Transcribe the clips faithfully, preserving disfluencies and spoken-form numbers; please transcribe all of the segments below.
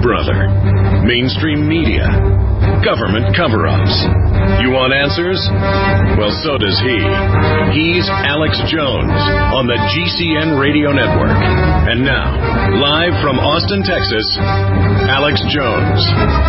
Brother, mainstream media, government cover-ups. You want answers? Well, so does he. He's Alex Jones on the G C N Radio Network. And now, live from Austin, Texas, Alex Jones.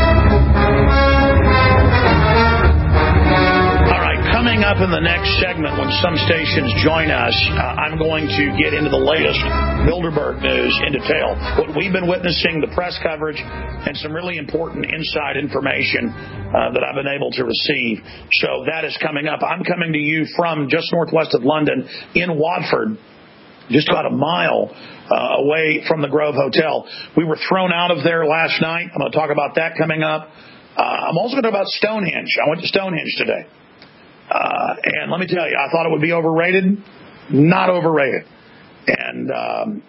Coming up in the next segment, when some stations join us, uh, I'm going to get into the latest Bilderberg news in detail. What we've been witnessing, the press coverage, and some really important inside information uh, that I've been able to receive. So that is coming up. I'm coming to you from just northwest of London in Watford, just about a mile uh, away from the Grove Hotel. We were thrown out of there last night. I'm going to talk about that coming up. Uh, I'm also going to talk about Stonehenge. I went to Stonehenge today. Uh, and let me tell you, I thought it would be overrated. Not overrated. And um,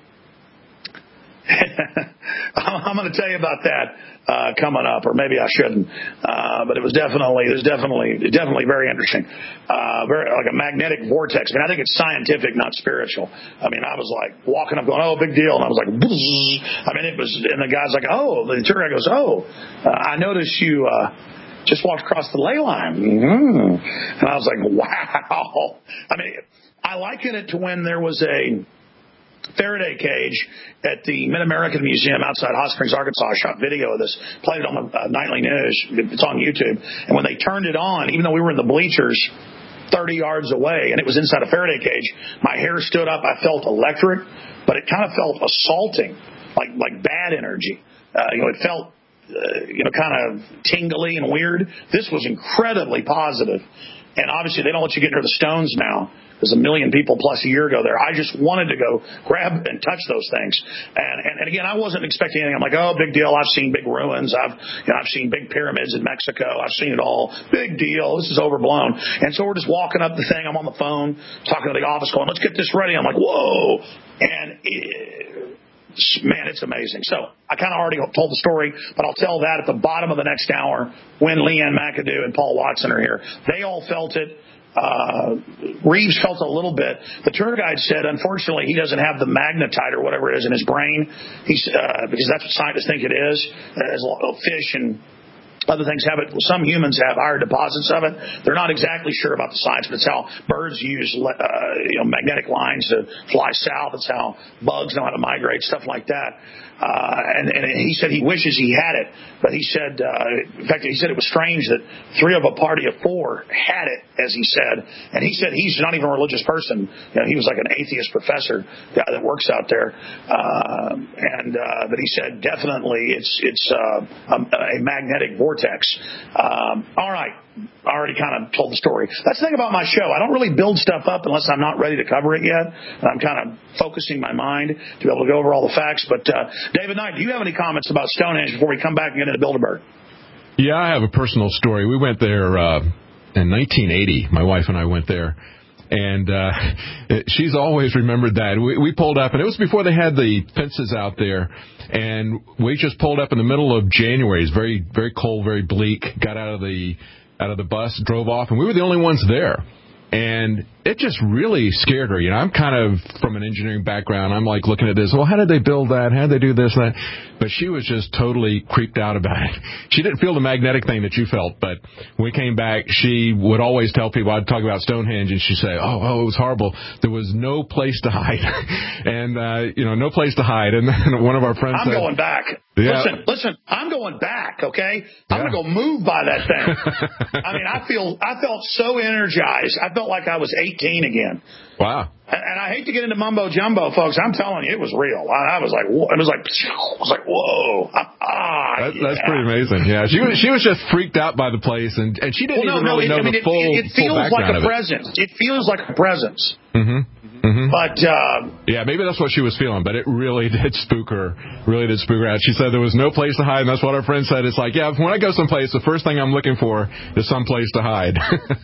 I'm going to tell you about that uh, coming up, or maybe I shouldn't. Uh, but it was definitely, it was definitely, definitely very interesting. Uh, very like a magnetic vortex. I mean, I think it's scientific, not spiritual. I mean, I was like walking up, going, "Oh, big deal," and I was like, "Bzz." I mean, it was, and the guy's like, "Oh," the tour guy goes, "Oh, uh, I noticed you." Uh, Just walked across the ley line. Mm-hmm. And I was like, wow. I mean, I liken it to when there was a Faraday cage at the Mid-American Museum outside Hot Springs, Arkansas. I shot video of this, played it on the uh, nightly news. It's on YouTube. And when they turned it on, even though we were in the bleachers thirty yards away and it was inside a Faraday cage, my hair stood up. I felt electric, but it kind of felt assaulting, like, like bad energy. Uh, you know, it felt Uh, you know, kind of tingly and weird. This was incredibly positive. And obviously they don't let you get near the stones now. There's a million people plus a year ago there. I just wanted to go grab and touch those things. And, and, and again, I wasn't expecting anything. I'm like, oh, big deal. I've seen big ruins. I've, you know, I've seen big pyramids in Mexico. I've seen it all. Big deal. This is overblown. And so we're just walking up the thing. I'm on the phone talking to the office going, let's get this ready. I'm like, whoa. And it, man, it's amazing. So I kind of already told the story, but I'll tell that at the bottom of the next hour when Leanne McAdoo and Paul Watson are here. They all felt it. Uh, Reeves felt a little bit. The tour guide said, unfortunately, he doesn't have the magnetite or whatever it is in his brain. He's, uh, because that's what scientists think it is. As fish and other things have it. Some humans have higher deposits of it. They're not exactly sure about the science, but it's how birds use uh, you know, magnetic lines to fly south. It's how bugs know how to migrate, stuff like that. Uh, and, and he said he wishes he had it, but he said, uh, in fact, he said it was strange that three of a party of four had it, as he said. And he said he's not even a religious person. You know, he was like an atheist professor guy that works out there. Uh, and uh, but he said definitely it's it's uh, a, a magnetic vortex. Um, all right. I already kind of told the story. That's the thing about my show. I don't really build stuff up unless I'm not ready to cover it yet. And I'm kind of focusing my mind to be able to go over all the facts. But, uh, David Knight, do you have any comments about Stonehenge before we come back and get into Bilderberg? Yeah, I have a personal story. We went there uh, in nineteen eighty. My wife and I went there. And uh, she's always remembered that. We, we pulled up, and it was before they had the fences out there. And we just pulled up in the middle of January. It's very, very cold, very bleak. Got out of the out of the bus, drove off, and we were the only ones there. And it just really scared her. You know, I'm kind of from an engineering background. I'm like looking at this. Well, how did they build that? How did they do this and that? But she was just totally creeped out about it. She didn't feel the magnetic thing that you felt. But when we came back, she would always tell people, I'd talk about Stonehenge, and she'd say, oh, oh, it was horrible. There was no place to hide. and, uh, you know, no place to hide. And then one of our friends I'm said, going back. Yeah. Listen, listen, I'm going back, okay? I'm Yeah. going to go move by that thing. I mean, I feel, I felt so energized. I felt like I was eighteen again. Wow. And, and I hate to get into mumbo jumbo, folks. I'm telling you, it was real. I, I was like, whoa. It was like, I was like, whoa. Ah, that, yeah. That's pretty amazing. Yeah, she was she was just freaked out by the place, and, and she didn't well, even no, really no, it, know I mean, the it, full it, it feels full like background a of it. presence. It feels like a presence. Mm-hmm. Mm-hmm. But uh, yeah, maybe that's what she was feeling, but it really did spook her. Really did spook her out. She said there was no place to hide, and that's what our friend said. It's like, yeah, when I go someplace, the first thing I'm looking for is some place to hide.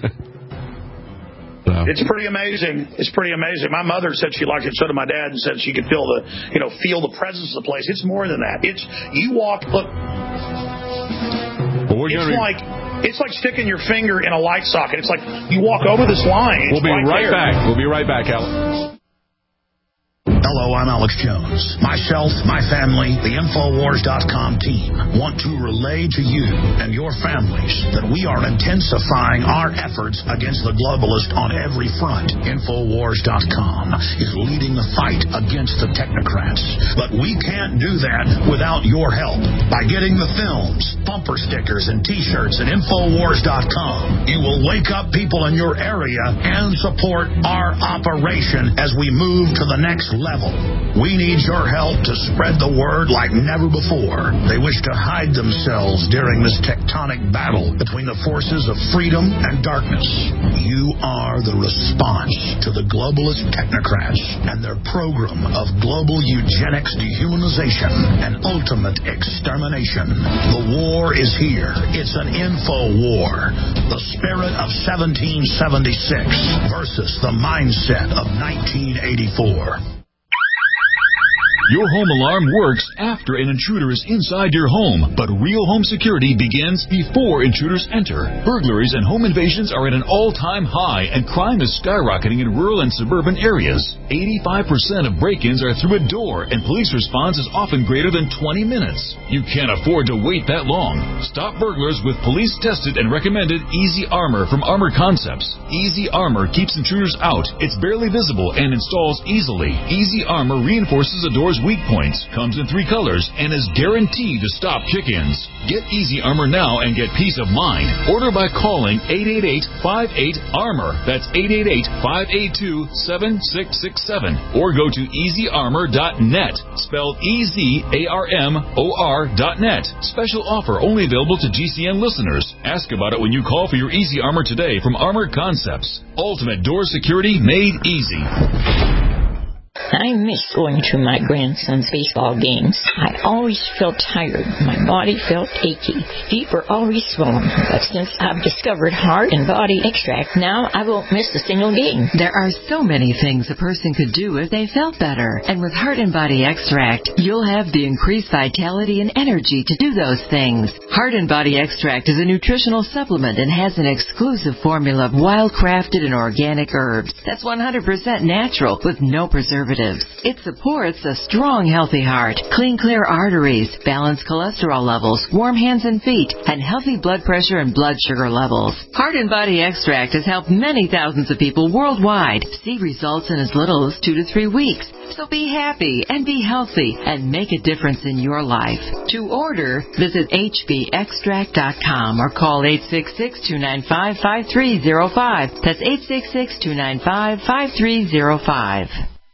so. It's pretty amazing. It's pretty amazing. My mother said she liked it. So did my dad, and said she could feel the, you know, feel the presence of the place. It's more than that. It's you walk. Look, well, we're it's gonna like. It's like sticking your finger in a light socket. It's like you walk over this line. We'll be right, right there. back. We'll be right back, Alex. Hello, I'm Alex Jones. Myself, my family, the Infowars dot com team want to relay to you and your families that we are intensifying our efforts against the globalist on every front. Infowars dot com is leading the fight against the technocrats. But we can't do that without your help. By getting the films, bumper stickers, and T-shirts at Infowars dot com, you will wake up people in your area and support our operation as we move to the next level. We need your help to spread the word like never before. They wish to hide themselves during this tectonic battle between the forces of freedom and darkness. You are the response to the globalist technocrats and their program of global eugenics, dehumanization, and ultimate extermination. The war is here. It's an info war. The spirit of seventeen seventy-six versus the mindset of nineteen eighty-four. Your home alarm works after an intruder is inside your home, but real home security begins before intruders enter. Burglaries and home invasions are at an all-time high, and crime is skyrocketing in rural and suburban areas. eighty-five percent of break-ins are through a door, and police response is often greater than twenty minutes. You can't afford to wait that long. Stop burglars with police-tested and recommended Easy Armor from Armor Concepts. Easy Armor keeps intruders out. It's barely visible and installs easily. Easy Armor reinforces a door's weak points, comes in three colors, and is guaranteed to stop kick-ins. Get Easy Armor now and get peace of mind. Order by calling eight eight eight, five eight, ARMOR. That's eight eight eight, five eight two, seven six six seven. Or go to easy armor dot net, spelled E Z A R M O R dot net. Special offer only available to G C N listeners. Ask about it when you call for your Easy Armor today from Armor Concepts. Ultimate door security made easy. I miss going to my grandson's baseball games. I always felt tired. My body felt achy. Feet were always swollen. But since I've discovered Heart and Body Extract, now I won't miss a single game. There are so many things a person could do if they felt better. And with Heart and Body Extract, you'll have the increased vitality and energy to do those things. Heart and Body Extract is a nutritional supplement and has an exclusive formula of wild-crafted and organic herbs that's one hundred percent natural with no preservatives. It supports a strong, healthy heart, clean, clear arteries, balanced cholesterol levels, warm hands and feet, and healthy blood pressure and blood sugar levels. Heart and Body Extract has helped many thousands of people worldwide see results in as little as two to three weeks. So be happy and be healthy and make a difference in your life. To order, visit H B extract dot com or call eight six six, two nine five, five three zero five. That's eight six six, two nine five, five three zero five.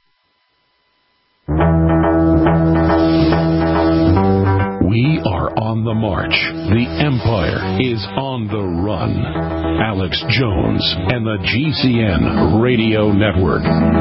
We are on the march. The empire is on the run. Alex Jones and the G C N Radio Network.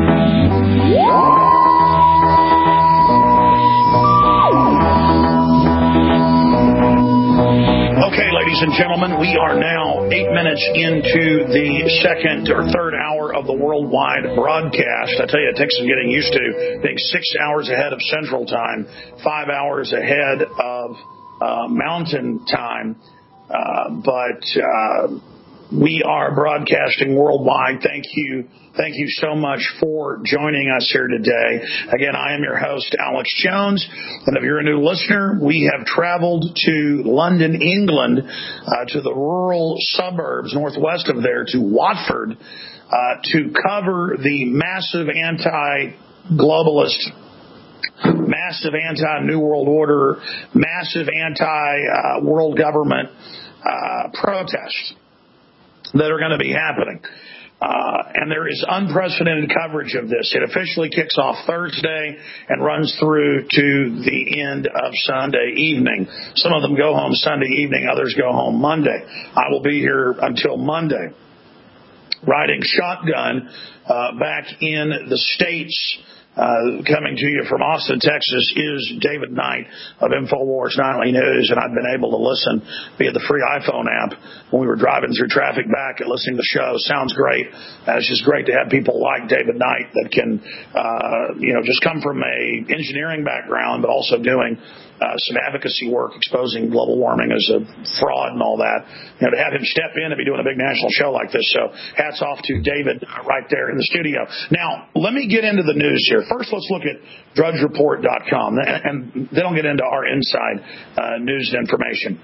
Okay, ladies and gentlemen, we are now eight minutes into the second or third hour of the worldwide broadcast. I tell you, it takes some getting used to being six hours ahead of Central Time, five hours ahead of uh, Mountain Time. Uh, but uh, we are broadcasting worldwide. Thank you. Thank you so much for joining us here today. Again, I am your host, Alex Jones. And if you're a new listener, we have traveled to London, England, uh, to the rural suburbs northwest of there, to Watford, uh, to cover the massive anti-globalist, massive anti-New World Order, massive anti-world government uh, protests that are going to be happening. Uh, and there is unprecedented coverage of this. It officially kicks off Thursday and runs through to the end of Sunday evening. Some of them go home Sunday evening, others go home Monday. I will be here until Monday. Riding shotgun uh, back in the States. Uh, coming to you from Austin, Texas, is David Knight of InfoWars Nightly News, and I've been able to listen via the free iPhone app when we were driving through traffic back and listening to the show. Sounds great. Uh, it's just great to have people like David Knight that can, uh, you know, just come from a engineering background, but also doing uh, some advocacy work exposing global warming as a fraud and all that. You know, to have him step in and be doing a big national show like this. So hats off to David uh, right there in the studio. Now, let me get into the news here. First, let's look at drudge report dot com, and then I'll get into our inside uh, news information.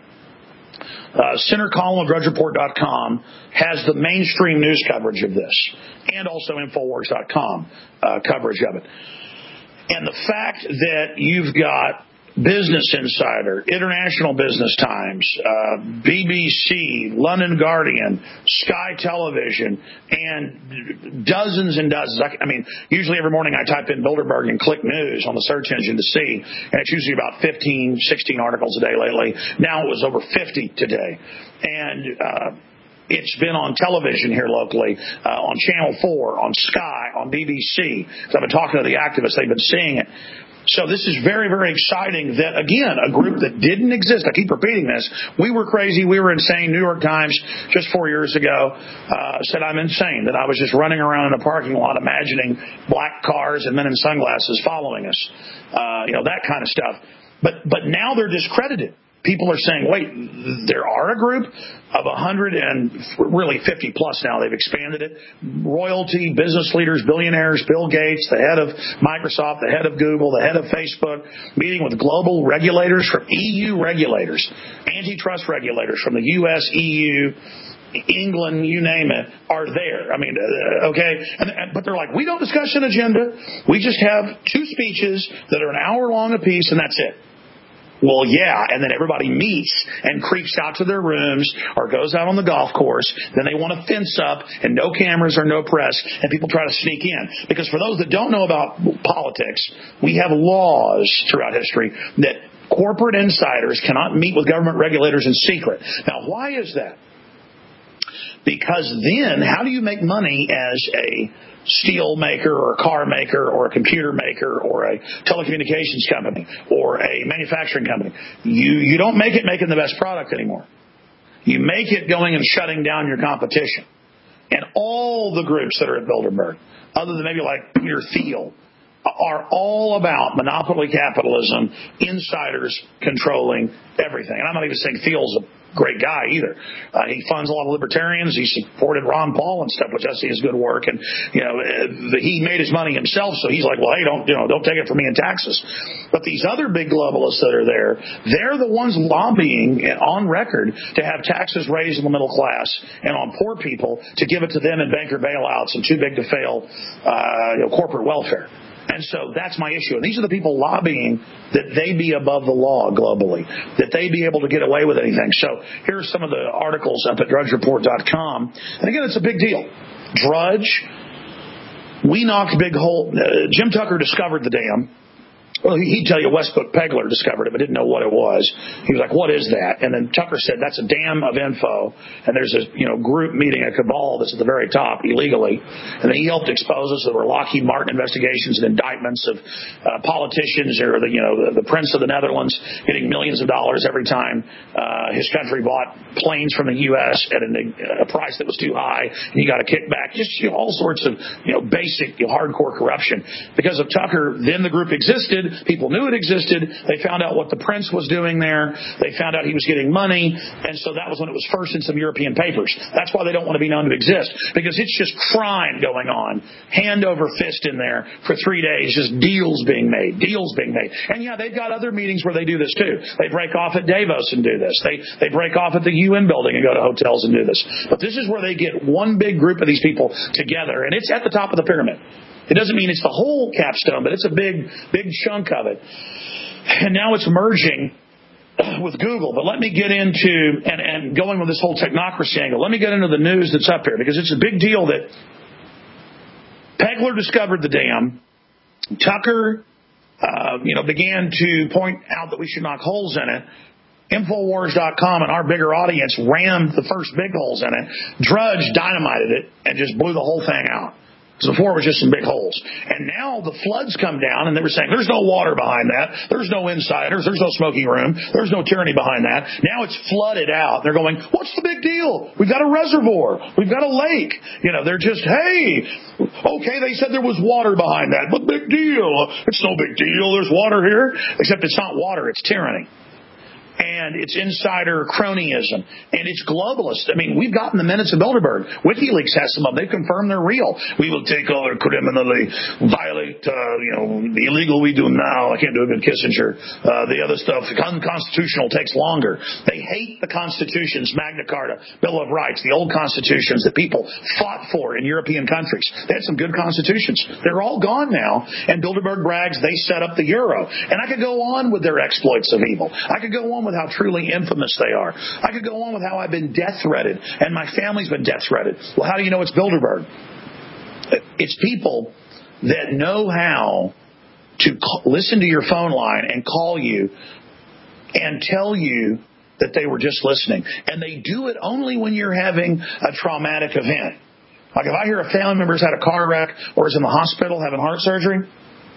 Uh, center column of drudge report dot com has the mainstream news coverage of this, and also infowars dot com uh, coverage of it. And the fact that you've got Business Insider, International Business Times, uh, B B C, London Guardian, Sky Television, and dozens and dozens. I, I mean, usually every morning I type in Bilderberg and click news on the search engine to see, and it's usually about fifteen, sixteen articles a day lately. Now it was over fifty today. And uh, it's been on television here locally, uh, on Channel four, on Sky, on B B C. So I've been talking to the activists. They've been seeing it. So this is very, very exciting that, again, a group that didn't exist. I keep repeating this. We were crazy. We were insane. New York Times, just four years ago, uh, said I'm insane, that I was just running around in a parking lot imagining black cars and men in sunglasses following us, uh, you know, that kind of stuff. But but now they're discredited. People are saying, wait, there are a group of one hundred and really fifty plus now. They've expanded it. Royalty, business leaders, billionaires, Bill Gates, the head of Microsoft, the head of Google, the head of Facebook, meeting with global regulators from E U regulators, antitrust regulators from the U S, E U, England, you name it, are there. I mean, uh, okay, and, and, but they're like, we don't discuss an agenda. We just have two speeches that are an hour long apiece, and that's it. Well, yeah, and then everybody meets and creeps out to their rooms or goes out on the golf course. Then they want to fence up and no cameras or no press, and people try to sneak in. Because for those that don't know about politics, we have laws throughout history that corporate insiders cannot meet with government regulators in secret. Now, why is that? Because then, how do you make money as a steel maker or a car maker or a computer maker or a telecommunications company or a manufacturing company? You you don't make it making the best product anymore. You make it going and shutting down your competition. And all the groups that are at Bilderberg, other than maybe like Peter Thiel, are all about monopoly capitalism, insiders controlling everything. And I'm not even saying Thiel's a great guy either. Uh, he funds a lot of libertarians. He supported Ron Paul and stuff, which I see is good work. And you know, he made his money himself, so he's like, well, hey, don't you know, don't take it from me in taxes. But these other big globalists that are there, they're the ones lobbying on record to have taxes raised in the middle class and on poor people to give it to them in banker bailouts and too big to fail, uh, you know, corporate welfare. And so that's my issue. And these are the people lobbying that they be above the law globally, that they be able to get away with anything. So here are some of the articles up at drudge report dot com. And again, it's a big deal. Drudge, we knocked big hole. Uh, Jim Tucker discovered the dam. Well, he'd tell you Westbrook Pegler discovered it, but didn't know what it was. He was like, what is that? And then Tucker said, that's a dam of info. And there's a you know group meeting, a cabal that's at the very top illegally. And then he helped expose us. There were Lockheed Martin investigations and indictments of uh, politicians or the you know the, the Prince of the Netherlands getting millions of dollars every time uh, his country bought planes from the U S at an, a price that was too high. And he got a kickback. Just you know, all sorts of you know basic you know, hardcore corruption. Because of Tucker, then the group existed. People knew it existed. They found out what the prince was doing there. They found out he was getting money. And so that was when it was first in some European papers. That's why they don't want to be known to exist. Because it's just crime going on. Hand over fist in there for three days. Just deals being made. Deals being made. And yeah, they've got other meetings where they do this too. They break off at Davos and do this. They, they break off at the U N building and go to hotels and do this. But this is where they get one big group of these people together. And it's at the top of the pyramid. It doesn't mean it's the whole capstone, but it's a big, big chunk of it. And now it's merging with Google. But let me get into, and, and going with this whole technocracy angle, let me get into the news that's up here, because it's a big deal that Pegler discovered the dam. Tucker, uh, you know, began to point out that we should knock holes in it. Infowars dot com and our bigger audience rammed the first big holes in it. Drudge dynamited it and just blew the whole thing out. Before it was just some big holes. And now the floods come down, and they were saying, there's no water behind that. There's no insiders. There's no smoking room. There's no tyranny behind that. Now it's flooded out. They're going, what's the big deal? We've got a reservoir. We've got a lake. You know, they're just, hey, okay, they said there was water behind that, but big deal. It's no big deal. There's water here. Except it's not water. It's tyranny. And it's insider cronyism. And it's globalist. I mean, we've gotten the minutes of Bilderberg. WikiLeaks has some of them. They've confirmed they're real. We will take over criminally, violate, uh, you know, the illegal we do now. I can't do a good Kissinger. Uh, the other stuff, unconstitutional takes longer. They hate the constitutions, Magna Carta, Bill of Rights, the old constitutions that people fought for in European countries. They had some good constitutions. They're all gone now. And Bilderberg brags they set up the euro. And I could go on with their exploits of evil. I could go on with with how truly infamous they are. I could go on with how I've been death threatened and my family's been death threatened. Well, how do you know it's Bilderberg? It's people that know how to call, listen to your phone line and call you and tell you that they were just listening. And they do it only when you're having a traumatic event. Like if I hear a family member's had a car wreck or is in the hospital having heart surgery,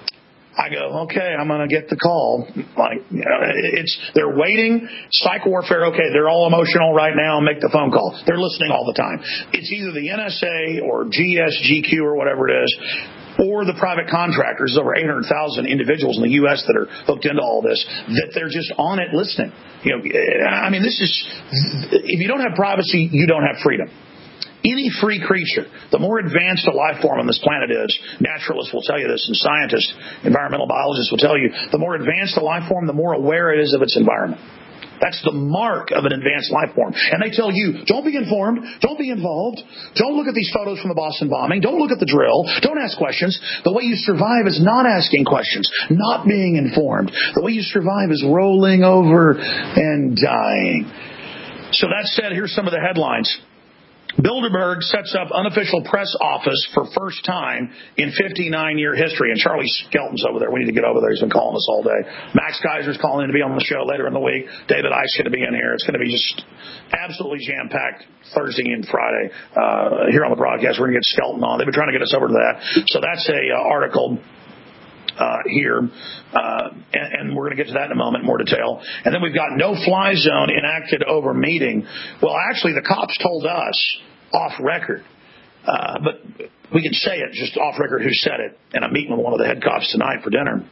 I go, okay, I'm going to get the call. Like, you know, it's, they're waiting. Psych warfare, okay, they're all emotional right now. Make the phone call. They're listening all the time. It's either the N S A or G S G Q or whatever it is, or the private contractors, over eight hundred thousand individuals in the U S that are hooked into all this, that they're just on it listening. You know, I mean, this is, if you don't have privacy, you don't have freedom. Any free creature, the more advanced a life form on this planet is, naturalists will tell you this, and scientists, environmental biologists will tell you, the more advanced a life form, the more aware it is of its environment. That's the mark of an advanced life form. And they tell you, don't be informed, don't be involved, don't look at these photos from the Boston bombing, don't look at the drill, don't ask questions. The way you survive is not asking questions, not being informed. The way you survive is rolling over and dying. So that said, here's some of the headlines. Bilderberg sets up unofficial press office for first time in fifty-nine year history. And Charlie Skelton's over there. We need to get over there. He's been calling us all day. Max Kaiser's calling in to be on the show later in the week. David Ice going to be in here. It's going to be just absolutely jam-packed Thursday and Friday uh, here on the broadcast. We're going to get Skelton on. They've been trying to get us over to that. So that's a uh, article Uh, here, uh, and, and we're going to get to that in a moment, more detail. And then we've got no-fly zone enacted over meeting. Well, actually, the cops told us off record, uh, but we can say it just off record who said it, and I'm meeting with one of the head cops tonight for dinner,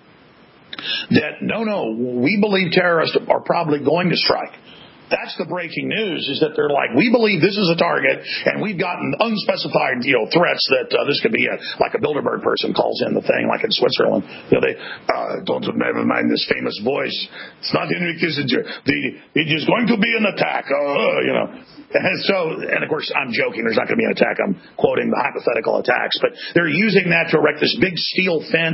that no, no, we believe terrorists are probably going to strike. That's the breaking news, is that they're like, we believe this is a target, and we've gotten unspecified, you know, threats that uh, this could be a, like a Bilderberg person calls in the thing, like in Switzerland. You know, they, uh, don't never mind this famous voice. It's not Henry Kissinger. The, it is going to be an attack, uh, you know. And so, and of course, I'm joking. There's not going to be an attack. I'm quoting the hypothetical attacks. But they're using that to erect this big steel fence.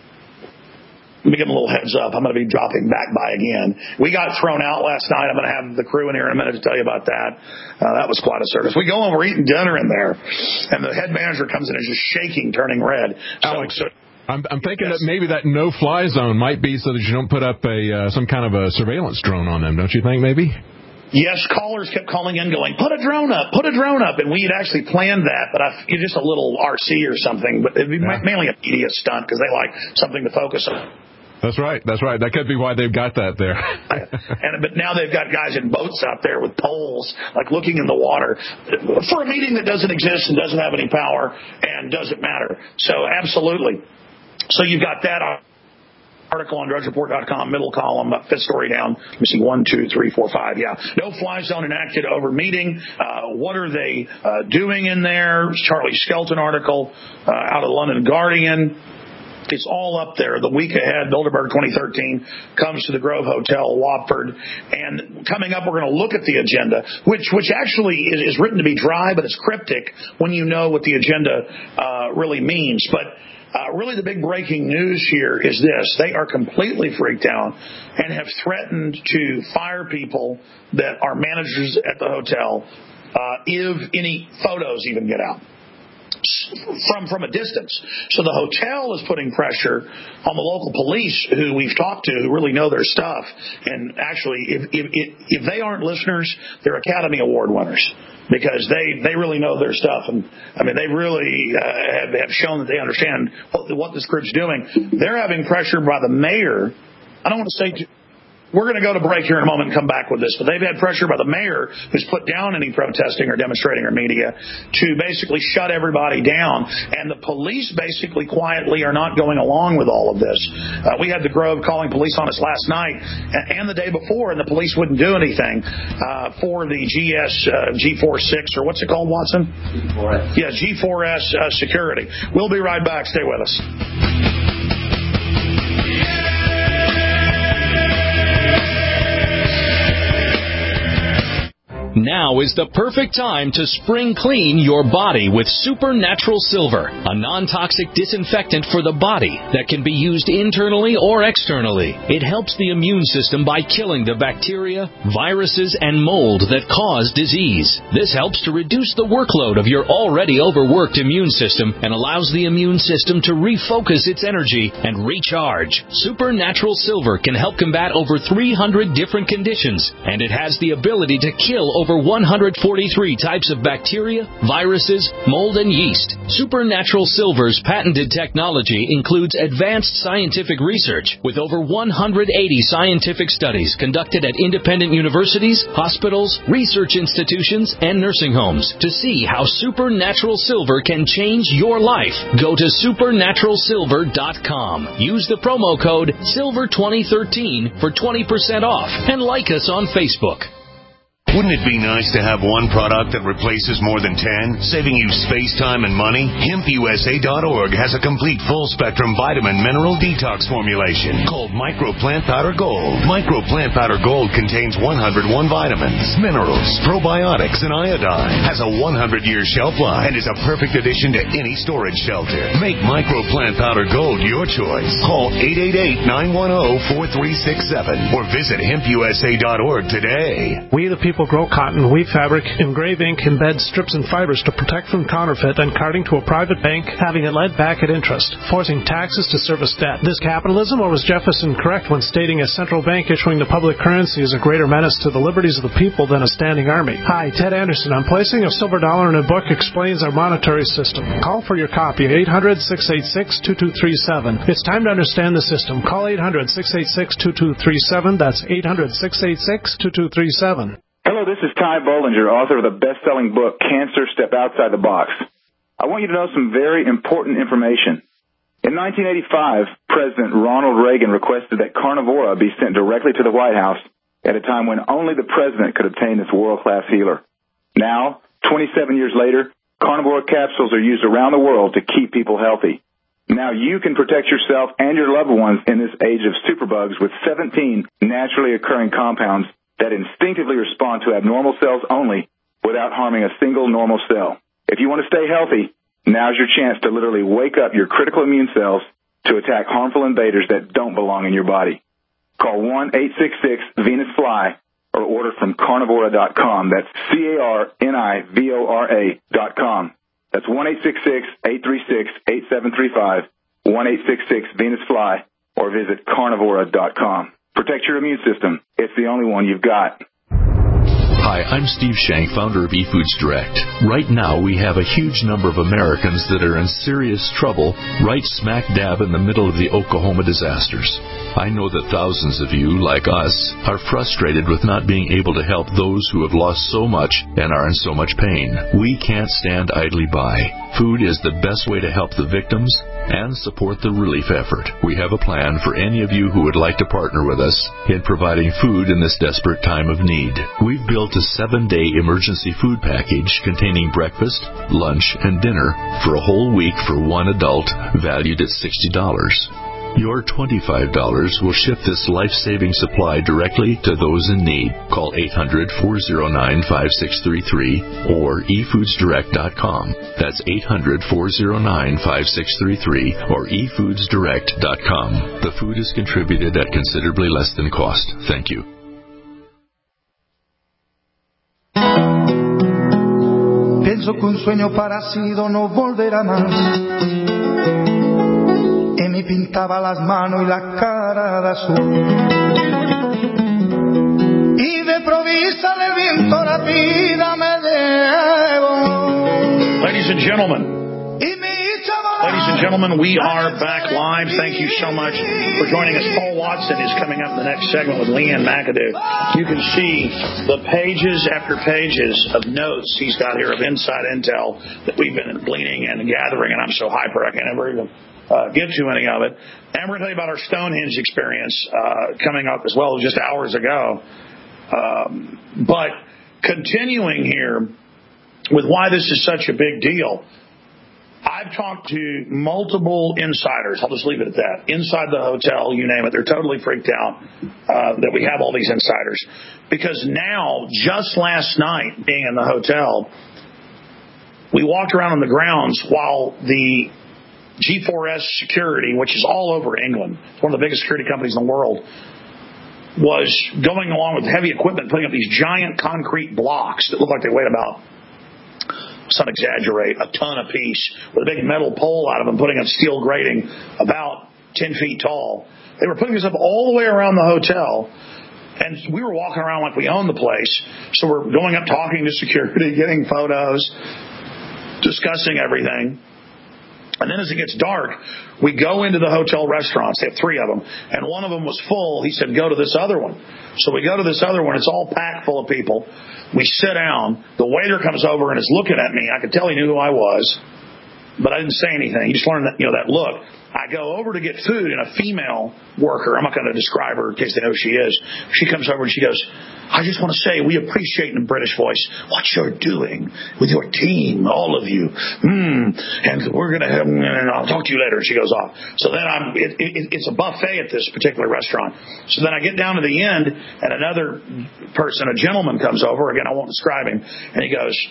Let me give them a little heads up. I'm going to be dropping back by again. We got thrown out last night. I'm going to have the crew in here in a minute to tell you about that. Uh, that was quite a service. We go and we're eating dinner in there, and the head manager comes in and is just shaking, turning red. So, Alex, so, I'm, I'm thinking yes. that maybe that no-fly zone might be so that you don't put up a uh, some kind of a surveillance drone on them. Don't you think, maybe? Yes, callers kept calling in going, put a drone up, put a drone up. And we had actually planned that, but I, just a little R C or something. But it'd be yeah. mainly a media stunt because they like something to focus on. That's right. That's right. That could be why they've got that there. and But now they've got guys in boats out there with poles, like looking in the water, for a meeting that doesn't exist and doesn't have any power and doesn't matter. So absolutely. So you've got that article on drudge report dot com, middle column, fifth story down. Let me see, one, two, three, four, five. Yeah. No fly zone enacted over meeting. Uh, what are they uh, doing in there? Charlie Skelton article uh, out of the London Guardian. It's all up there. The week ahead, Bilderberg twenty thirteen comes to the Grove Hotel, Watford. And coming up, we're going to look at the agenda, which which actually is, is written to be dry, but it's cryptic when you know what the agenda uh, really means. But uh, really the big breaking news here is this. They are completely freaked out and have threatened to fire people that are managers at the hotel uh, if any photos even get out. from from a distance. So the hotel is putting pressure on the local police, who we've talked to, who really know their stuff. And actually, if if if they aren't listeners, they're Academy Award winners, because they, they really know their stuff. And I mean, they really uh, have, have shown that they understand what, what this group's doing. They're having pressure by the mayor. I don't want to say. We're going to go to break here in a moment and come back with this, but they've had pressure by the mayor, who's put down any protesting or demonstrating or media, to basically shut everybody down. And the police basically quietly are not going along with all of this. Uh, we had the Grove calling police on us last night and, and the day before, and the police wouldn't do anything uh, for the G S, uh, G forty-six, or what's it called, Watson? G four S. Yeah, G four S uh, security. We'll be right back. Stay with us. Now is the perfect time to spring clean your body with Supernatural Silver, a non-toxic disinfectant for the body that can be used internally or externally. It helps the immune system by killing the bacteria, viruses, and mold that cause disease. This helps to reduce the workload of your already overworked immune system and allows the immune system to refocus its energy and recharge. Supernatural Silver can help combat over three hundred different conditions, and it has the ability to kill over Over one hundred forty-three types of bacteria, viruses, mold, and yeast. Supernatural Silver's patented technology includes advanced scientific research with over one hundred eighty scientific studies conducted at independent universities, hospitals, research institutions, and nursing homes to see how Supernatural Silver can change your life. Go to supernatural silver dot com. Use the promo code silver twenty thirteen for twenty percent off and like us on Facebook. Wouldn't it be nice to have one product that replaces more than ten, saving you space, time, and money? hemp U S A dot org has a complete full-spectrum vitamin mineral detox formulation called Micro Plant Powder Gold. Micro Plant Powder Gold contains one hundred one vitamins, minerals, probiotics, and iodine. Has a one hundred year shelf life and is a perfect addition to any storage shelter. Make Micro Plant Powder Gold your choice. Call eight eight eight, nine one zero, four three six seven or visit hemp U S A dot org today. We the people grow cotton, weave fabric, engrave ink, embed strips and fibers to protect from counterfeit and carting to a private bank, having it led back at interest, forcing taxes to service debt. This capitalism, or was Jefferson correct when stating a central bank issuing the public currency is a greater menace to the liberties of the people than a standing army? Hi, Ted Anderson. I'm placing a silver dollar in a book explains our monetary system. Call for your copy, eight hundred, six eight six, two two three seven. It's time to understand the system. Call eight hundred, six eight six, two two three seven. That's eight hundred, six eight six, two two three seven. Hello, this is Ty Bollinger, author of the best-selling book, Cancer, Step Outside the Box. I want you to know some very important information. In nineteen eighty-five, President Ronald Reagan requested that Carnivora be sent directly to the White House at a time when only the president could obtain this world-class healer. Now, twenty-seven years later, Carnivora capsules are used around the world to keep people healthy. Now you can protect yourself and your loved ones in this age of superbugs with seventeen naturally occurring compounds that instinctively respond to abnormal cells only without harming a single normal cell. If you want to stay healthy, now's your chance to literally wake up your critical immune cells to attack harmful invaders that don't belong in your body. Call one eight six six Venus Fly or order from carnivora dot com. That's C A R N I V O R A dot com. That's one eight six six, eight three six, eight seven three five, one eight six six Venus Fly, or visit carnivora dot com. Protect your immune system. It's the only one you've got. Hi, I'm Steve Shank, founder of eFoods Direct. Right now, we have a huge number of Americans that are in serious trouble right smack dab in the middle of the Oklahoma disasters. I know that thousands of you, like us, are frustrated with not being able to help those who have lost so much and are in so much pain. We can't stand idly by. Food is the best way to help the victims and support the relief effort. We have a plan for any of you who would like to partner with us in providing food in this desperate time of need. We've built a seven-day emergency food package containing breakfast, lunch, and dinner for a whole week for one adult, valued at sixty dollars. Your twenty-five dollars will ship this life-saving supply directly to those in need. Call eight hundred, four oh nine, five six three three or e foods direct dot com. That's eight hundred, four oh nine, five six three three or e foods direct dot com. The food is contributed at considerably less than cost. Thank you. Pienso que un sueño parecido no volverá más. Y me pintaba las manos y la cara de azul. Y de provisa el viento la vida me debo. Ladies and gentlemen. Ladies and gentlemen, we are back live. Thank you so much for joining us. Paul Watson is coming up in the next segment with Leanne McAdoo. You can see the pages after pages of notes he's got here of inside intel that we've been gleaning and gathering, and I'm so hyper I can't ever even uh, get to any of it. And we're going to tell you about our Stonehenge experience uh, coming up as well just hours ago. Um, but continuing here with why this is such a big deal, I've talked to multiple insiders. I'll just leave it at that. Inside the hotel, you name it. They're totally freaked out uh, that we have all these insiders. Because now, just last night, being in the hotel, we walked around on the grounds while the G four S security, which is all over England, it's one of the biggest security companies in the world, was going along with heavy equipment, putting up these giant concrete blocks that look like they weighed about, some exaggerate, a ton apiece, with a big metal pole out of them, putting up steel grating about ten feet tall. They were putting this up all the way around the hotel, and we were walking around like we owned the place. So we're going up, talking to security, getting photos, discussing everything. And then as it gets dark, we go into the hotel restaurants. They have three of them. And one of them was full. He said, go to this other one. So we go to this other one. It's all packed full of people. We sit down. The waiter comes over and is looking at me. I could tell he knew who I was, but I didn't say anything. He just learned that, you know, that look. I go over to get food, and a female worker, I'm not going to describe her in case they know who she is. She comes over and she goes, I just want to say we appreciate in a British voice what you're doing with your team, all of you. Mm, and we're going to have, and I'll talk to you later. She goes off. So then I'm, it, it, it's a buffet at this particular restaurant. So then I get down to the end, and another person, a gentleman comes over. Again, I won't describe him. And he goes,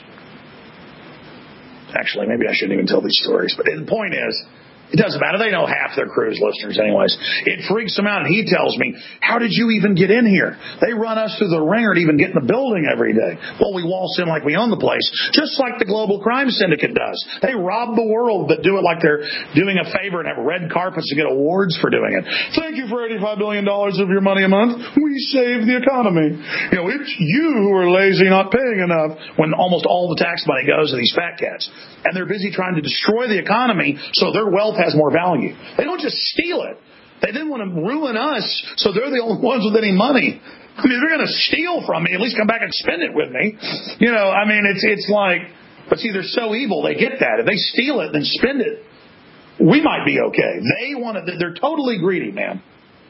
actually, maybe I shouldn't even tell these stories. But the point is, it doesn't matter. They know half their crew's listeners anyways. It freaks them out, and he tells me, how did you even get in here? They run us through the ringer to even get in the building every day. Well, we waltz in like we own the place, just like the global crime syndicate does. They rob the world, but do it like they're doing a favor and have red carpets to get awards for doing it. Thank you for eighty-five billion dollars of your money a month. We save the economy. You know, it's you who are lazy, not paying enough, when almost all the tax money goes to these fat cats. And they're busy trying to destroy the economy so their wealth has more value. They don't just steal it. They didn't want to ruin us, so they're the only ones with any money. I mean, if they're going to steal from me, at least come back and spend it with me. You know, I mean, it's it's like, but see, they're so evil, they get that. If they steal it, then spend it. We might be okay. They want to, they're totally greedy, man.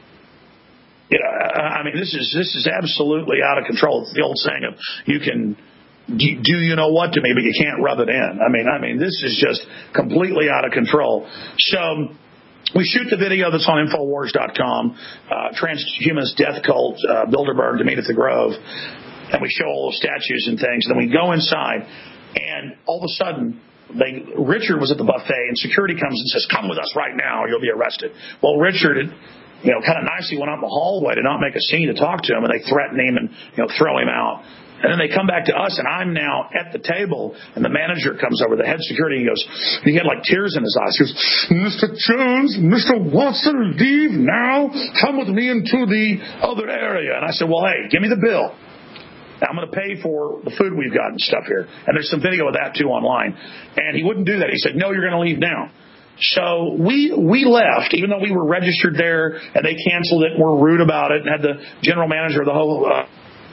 Yeah, I mean, this is this is absolutely out of control. It's the old saying of, you can do you know what to me, but you can't rub it in. I mean, I mean, this is just completely out of control. So we shoot the video that's on Infowars dot com, uh, Transhumanist Death Cult, uh, Bilderberg to meet at the Grove, and we show all those statues and things. And then we go inside, and all of a sudden, they, Richard was at the buffet, and security comes and says, come with us right now, or you'll be arrested. Well, Richard had, you know, kind of nicely went out in the hallway to not make a scene to talk to him, and they threaten him and, you know, throw him out. And then they come back to us, and I'm now at the table, and the manager comes over, the head security, and he goes, he had like tears in his eyes. He goes, Mister Jones, Mister Watson, leave now. Come with me into the other area. And I said, well, hey, give me the bill. I'm going to pay for the food we've got and stuff here. And there's some video of that, too, online. And he wouldn't do that. He said, no, you're going to leave now. So we we left, even though we were registered there, and they canceled it and were rude about it and had the general manager of the whole... Uh,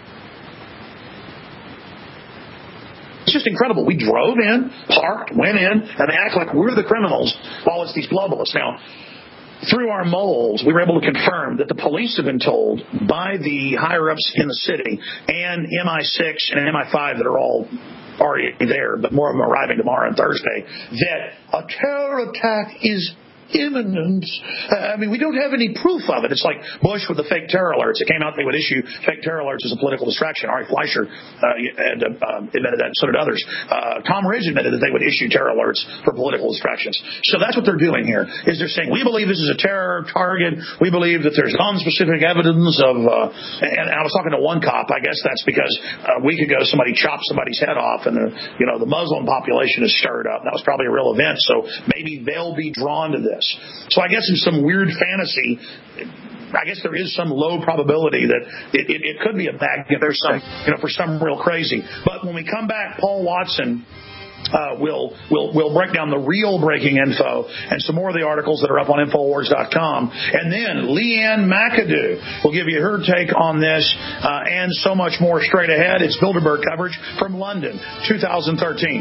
It's just incredible. We drove in, parked, went in, and they act like we're the criminals while it's these globalists. Now, through our moles, we were able to confirm that the police have been told by the higher-ups in the city and M I six and M I five that are all already there, but more of them arriving tomorrow and Thursday, that a terror attack is imminent. Uh, I mean, we don't have any proof of it. It's like Bush with the fake terror alerts. It came out they would issue fake terror alerts as a political distraction. Ari Fleischer uh, had, uh, admitted that, and so did others. Uh, Tom Ridge admitted that they would issue terror alerts for political distractions. So that's what they're doing here, is they're saying, we believe this is a terror target. We believe that there's non-specific evidence of, uh, and, and I was talking to one cop. I guess that's because a week ago somebody chopped somebody's head off, and the, you know, the Muslim population is stirred up. That was probably a real event, so maybe they'll be drawn to this. So I guess in some weird fantasy, I guess there is some low probability that it, it, it could be a magnet. There's some, you know, for some real crazy. But when we come back, Paul Watson uh, will will will break down the real breaking info and some more of the articles that are up on Infowars dot com. And then Leanne McAdoo will give you her take on this uh, and so much more straight ahead. It's Bilderberg coverage from London, two thousand thirteen.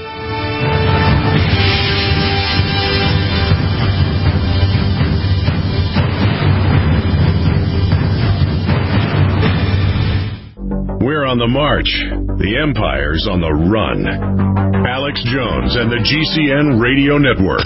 We're on the march. The empire's on the run. Alex Jones and the G C N Radio Network.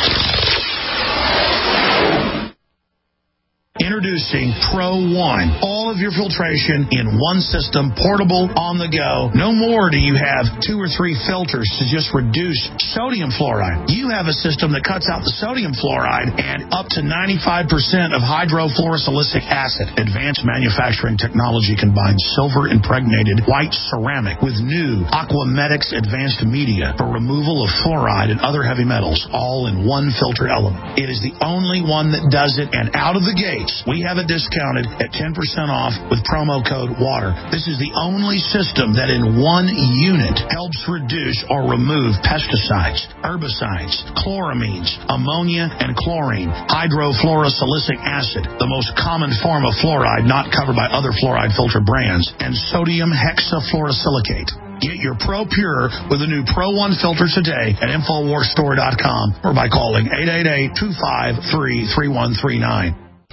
Introducing Pro One. All of your filtration in one system, portable, on the go. No more do you have two or three filters to just reduce sodium fluoride. You have a system that cuts out the sodium fluoride and up to ninety-five percent of hydrofluorosilicic acid. Advanced manufacturing technology combines silver-impregnated white ceramic with new Aquamedics advanced media for removal of fluoride and other heavy metals, all in one filter element. It is the only one that does it, and out of the gate, we have it discounted at ten percent off with promo code WATER. This is the only system that in one unit helps reduce or remove pesticides, herbicides, chloramines, ammonia, and chlorine, hydrofluorosilicic acid, the most common form of fluoride not covered by other fluoride filter brands, and sodium hexafluorosilicate. Get your Pro Pure with the new Pro One filter today at Infowars Store dot com or by calling eight eight eight, two five three, three one three nine.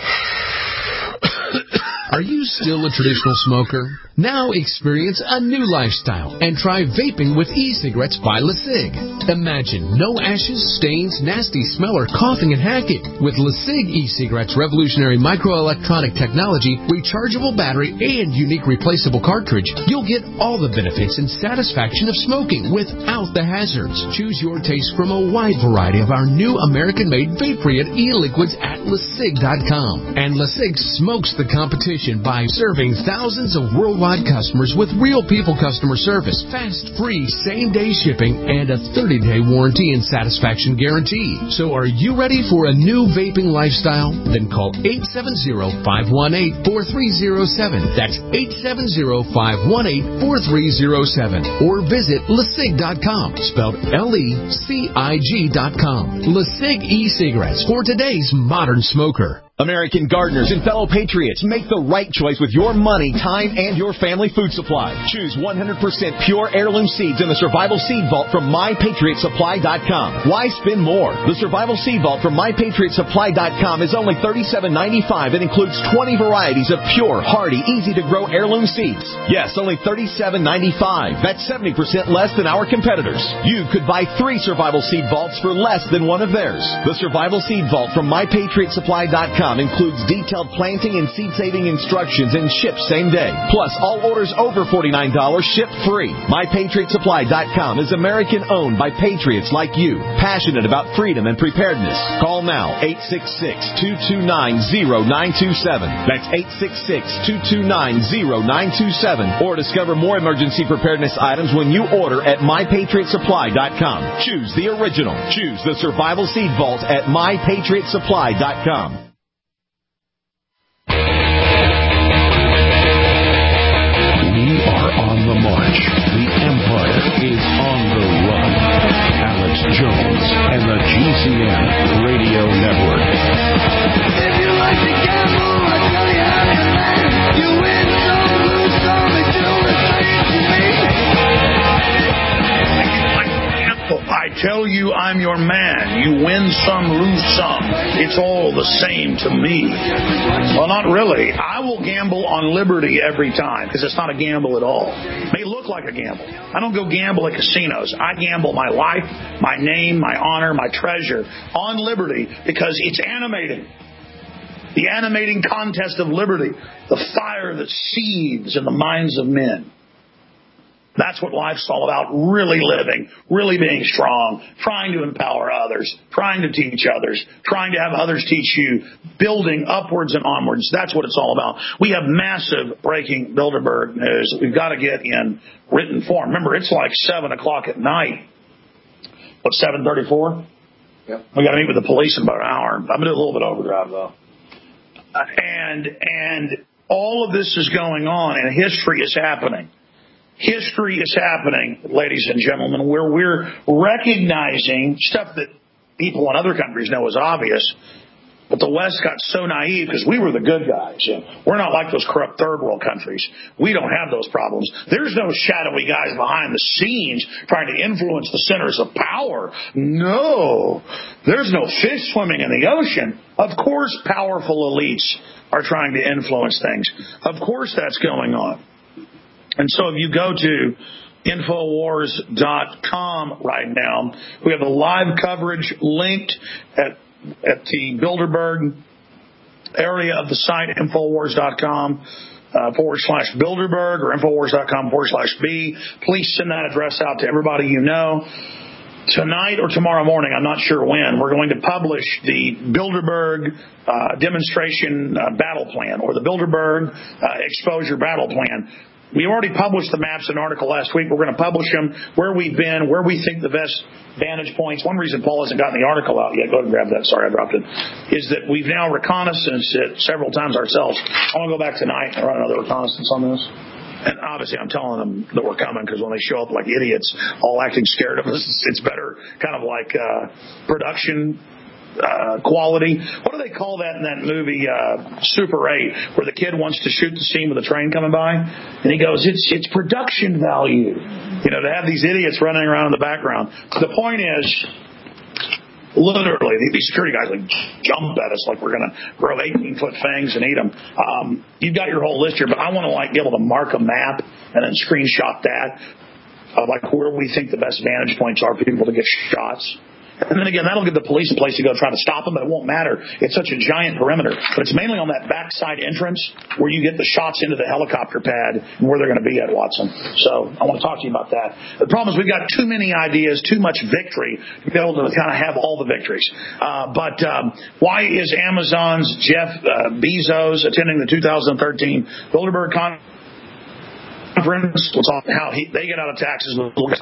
Are you still a traditional smoker? Now experience a new lifestyle and try vaping with e-cigarettes by LeSig. Imagine no ashes, stains, nasty smell, or coughing and hacking. With LeSig e-cigarettes' revolutionary microelectronic technology, rechargeable battery, and unique replaceable cartridge, you'll get all the benefits and satisfaction of smoking without the hazards. Choose your taste from a wide variety of our new American-made vape-free e-liquids at LeSig dot com. And LeSig smokes the competition by serving thousands of worldwide customers with real people customer service, fast, free, same-day shipping, and a thirty-day warranty and satisfaction guarantee. So are you ready for a new vaping lifestyle? Then call eight seven zero, five one eight, four three zero seven. That's eight seven zero, five one eight, four three zero seven. Or visit LeSig dot com, spelled L E C I G dot com. LeSig e-cigarettes for today's modern smoker. American gardeners and fellow patriots, make the right choice with your money, time, and your family food supply. Choose one hundred percent pure heirloom seeds in the Survival Seed Vault from my patriot supply dot com. Why spend more? The Survival Seed Vault from my patriot supply dot com is only thirty-seven ninety-five and includes twenty varieties of pure, hardy, easy-to-grow heirloom seeds. Yes, only thirty-seven ninety-five. That's seventy percent less than our competitors. You could buy three Survival Seed Vaults for less than one of theirs. The Survival Seed Vault from my patriot supply dot com includes detailed planting and seed-saving instructions and ships same day. Plus, all orders over forty-nine dollars ship free. my patriot supply dot com is American-owned by patriots like you, passionate about freedom and preparedness. Call now, eight six six, two two nine, zero nine two seven. That's eight six six, two two nine, zero nine two seven. Or discover more emergency preparedness items when you order at my patriot supply dot com. Choose the original. Choose the Survival Seed Vault at my patriot supply dot com. We are on the march. The empire is on the run. Alex Jones and the G C N Radio Network. If you like to gamble, I tell you how you land. You win some, lose some, and do the same to me. I tell you I'm your man. You win some, lose some. It's all the same to me. Well, not really. I will gamble on liberty every time because it's not a gamble at all. It may look like a gamble. I don't go gamble at casinos. I gamble my life, my name, my honor, my treasure on liberty because it's animating. The animating contest of liberty, the fire that seethes in the minds of men. That's what life's all about, really living, really being strong, trying to empower others, trying to teach others, trying to have others teach you, building upwards and onwards. That's what it's all about. We have massive breaking Bilderberg news that we've got to get in written form. Remember, it's like seven o'clock at night. What, seven thirty-four? Yep. We got to meet with the police in about an hour. I'm going to do a little bit overdrive, though. Uh, and, and all of this is going on, and history is happening. History is happening, ladies and gentlemen, where we're recognizing stuff that people in other countries know is obvious. But the West got so naive because we were the good guys. We're not like those corrupt third world countries. We don't have those problems. There's no shadowy guys behind the scenes trying to influence the centers of power. No. There's no fish swimming in the ocean. Of course, powerful elites are trying to influence things. Of course, that's going on. And so if you go to Infowars dot com right now, we have the live coverage linked at at the Bilderberg area of the site, Infowars dot com uh, forward slash Bilderberg or Infowars dot com forward slash B. Please send that address out to everybody you know. Tonight or tomorrow morning, I'm not sure when, we're going to publish the Bilderberg uh, demonstration uh, battle plan or the Bilderberg uh, exposure battle plan. We already published the maps in an article last week. We're going to publish them, where we've been, where we think the best vantage points. One reason Paul hasn't gotten the article out yet, go ahead and grab that, sorry I dropped it, is that we've now reconnaissanced it several times ourselves. I want to go back tonight and run another reconnaissance on this. And obviously I'm telling them that we're coming because when they show up like idiots, all acting scared of us, it's better kind of like uh, production Uh, quality. What do they call that in that movie, uh, Super eight, where the kid wants to shoot the scene with a train coming by? And he goes, it's it's production value. You know, to have these idiots running around in the background. The point is, literally, these security guys like jump at us like we're going to grow eighteen-foot fangs and eat them. Um, you've got your whole list here, but I want to like be able to mark a map and then screenshot that of like where we think the best vantage points are for people to get shots. And then again, that'll give the police a place to go try to stop them, but it won't matter. It's such a giant perimeter. But it's mainly on that backside entrance where you get the shots into the helicopter pad and where they're going to be at, Watson. So I want to talk to you about that. The problem is we've got too many ideas, too much victory to be able to kind of have all the victories. Uh, but um, why is Amazon's Jeff uh, Bezos attending the two thousand thirteen Bilderberg conference? We'll talk how he, they get out of taxes.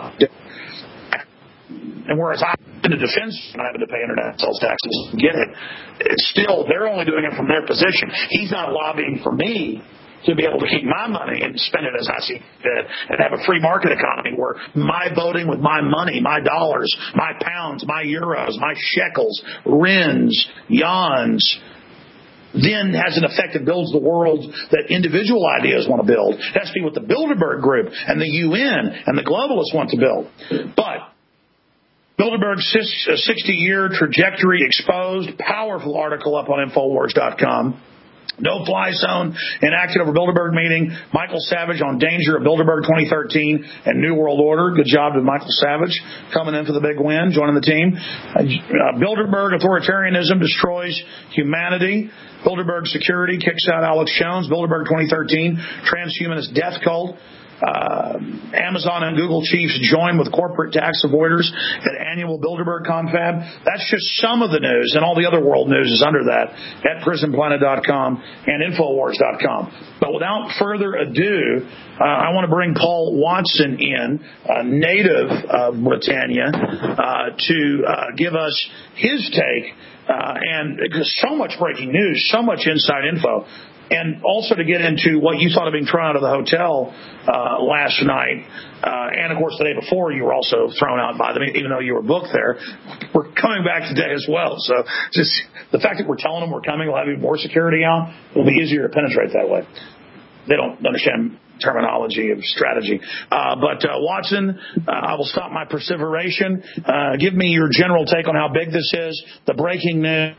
And whereas I'm in the defense and having to pay internet sales taxes to get it, it's still, they're only doing it from their position. He's not lobbying for me to be able to keep my money and spend it as I see fit and have a free market economy where my voting with my money, my dollars, my pounds, my euros, my shekels, rins, yans, then has an effect that builds the world that individual ideas want to build. It has to be what the Bilderberg Group and the U N and the globalists want to build. But Bilderberg's sixty-year trajectory exposed. Powerful article up on Infowars dot com. No-fly zone enacted over Bilderberg meeting. Michael Savage on danger of Bilderberg twenty thirteen and New World Order. Good job to Michael Savage coming in for the big win, joining the team. Uh, Bilderberg authoritarianism destroys humanity. Bilderberg security kicks out Alex Jones. Bilderberg twenty thirteen transhumanist death cult. Uh, Amazon and Google chiefs join with corporate tax avoiders at annual Bilderberg confab. That's just some of the news, and all the other world news is under that at prison planet dot com and Infowars dot com. But without further ado, uh, I want to bring Paul Watson in, a native of Britannia, uh, to uh, give us his take. Uh, and so much breaking news, so much inside info. And also to get into what you thought of being thrown out of the hotel uh, last night. Uh, and, of course, the day before you were also thrown out by them, even though you were booked there. We're coming back today as well. So just the fact that we're telling them we're coming, we'll have even more security out, it'll be easier to penetrate that way. They don't understand terminology of strategy. Uh, but uh, Watson, uh, I will stop my perseveration. Uh, give me your general take on how big this is. The breaking news.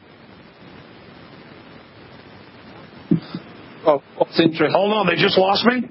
Oh, what's interesting? Hold on, they just lost me.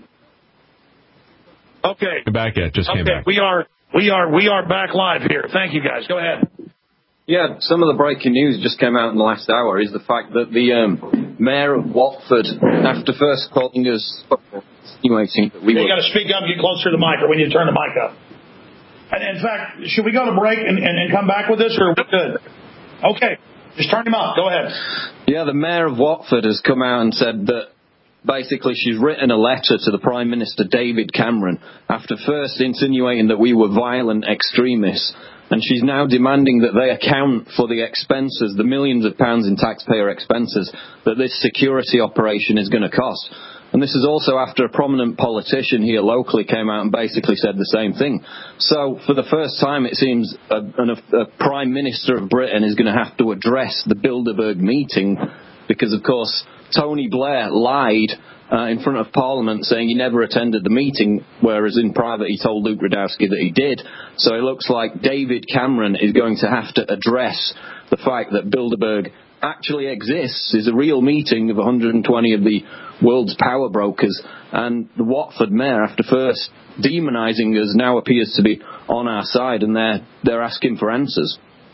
Okay, back at just came okay, back. we are we are we are back live here. Thank you, guys. Go ahead. Yeah, some of the breaking news just came out in the last hour is the fact that the um, mayor of Watford, after first calling us insinuating that we you were... got to speak up, get closer to the mic, or we need to turn the mic up. And in fact, should we go to break and, and, and come back with this, or are we good? Okay, just turn him up. Go ahead. Yeah, the mayor of Watford has come out and said that basically she's written a letter to the Prime Minister David Cameron after first insinuating that we were violent extremists. And she's now demanding that they account for the expenses, the millions of pounds in taxpayer expenses that this security operation is going to cost. And this is also after a prominent politician here locally came out and basically said the same thing. So for the first time, it seems a, a, a Prime Minister of Britain is going to have to address the Bilderberg meeting because, of course, Tony Blair lied Uh, in front of Parliament saying he never attended the meeting, whereas in private he told Luke Rudowski that he did. So it looks like David Cameron is going to have to address the fact that Bilderberg actually exists, is a real meeting of one hundred twenty of the world's power brokers, and the Watford mayor, after first demonising us, now appears to be on our side, and they're, they're asking for answers.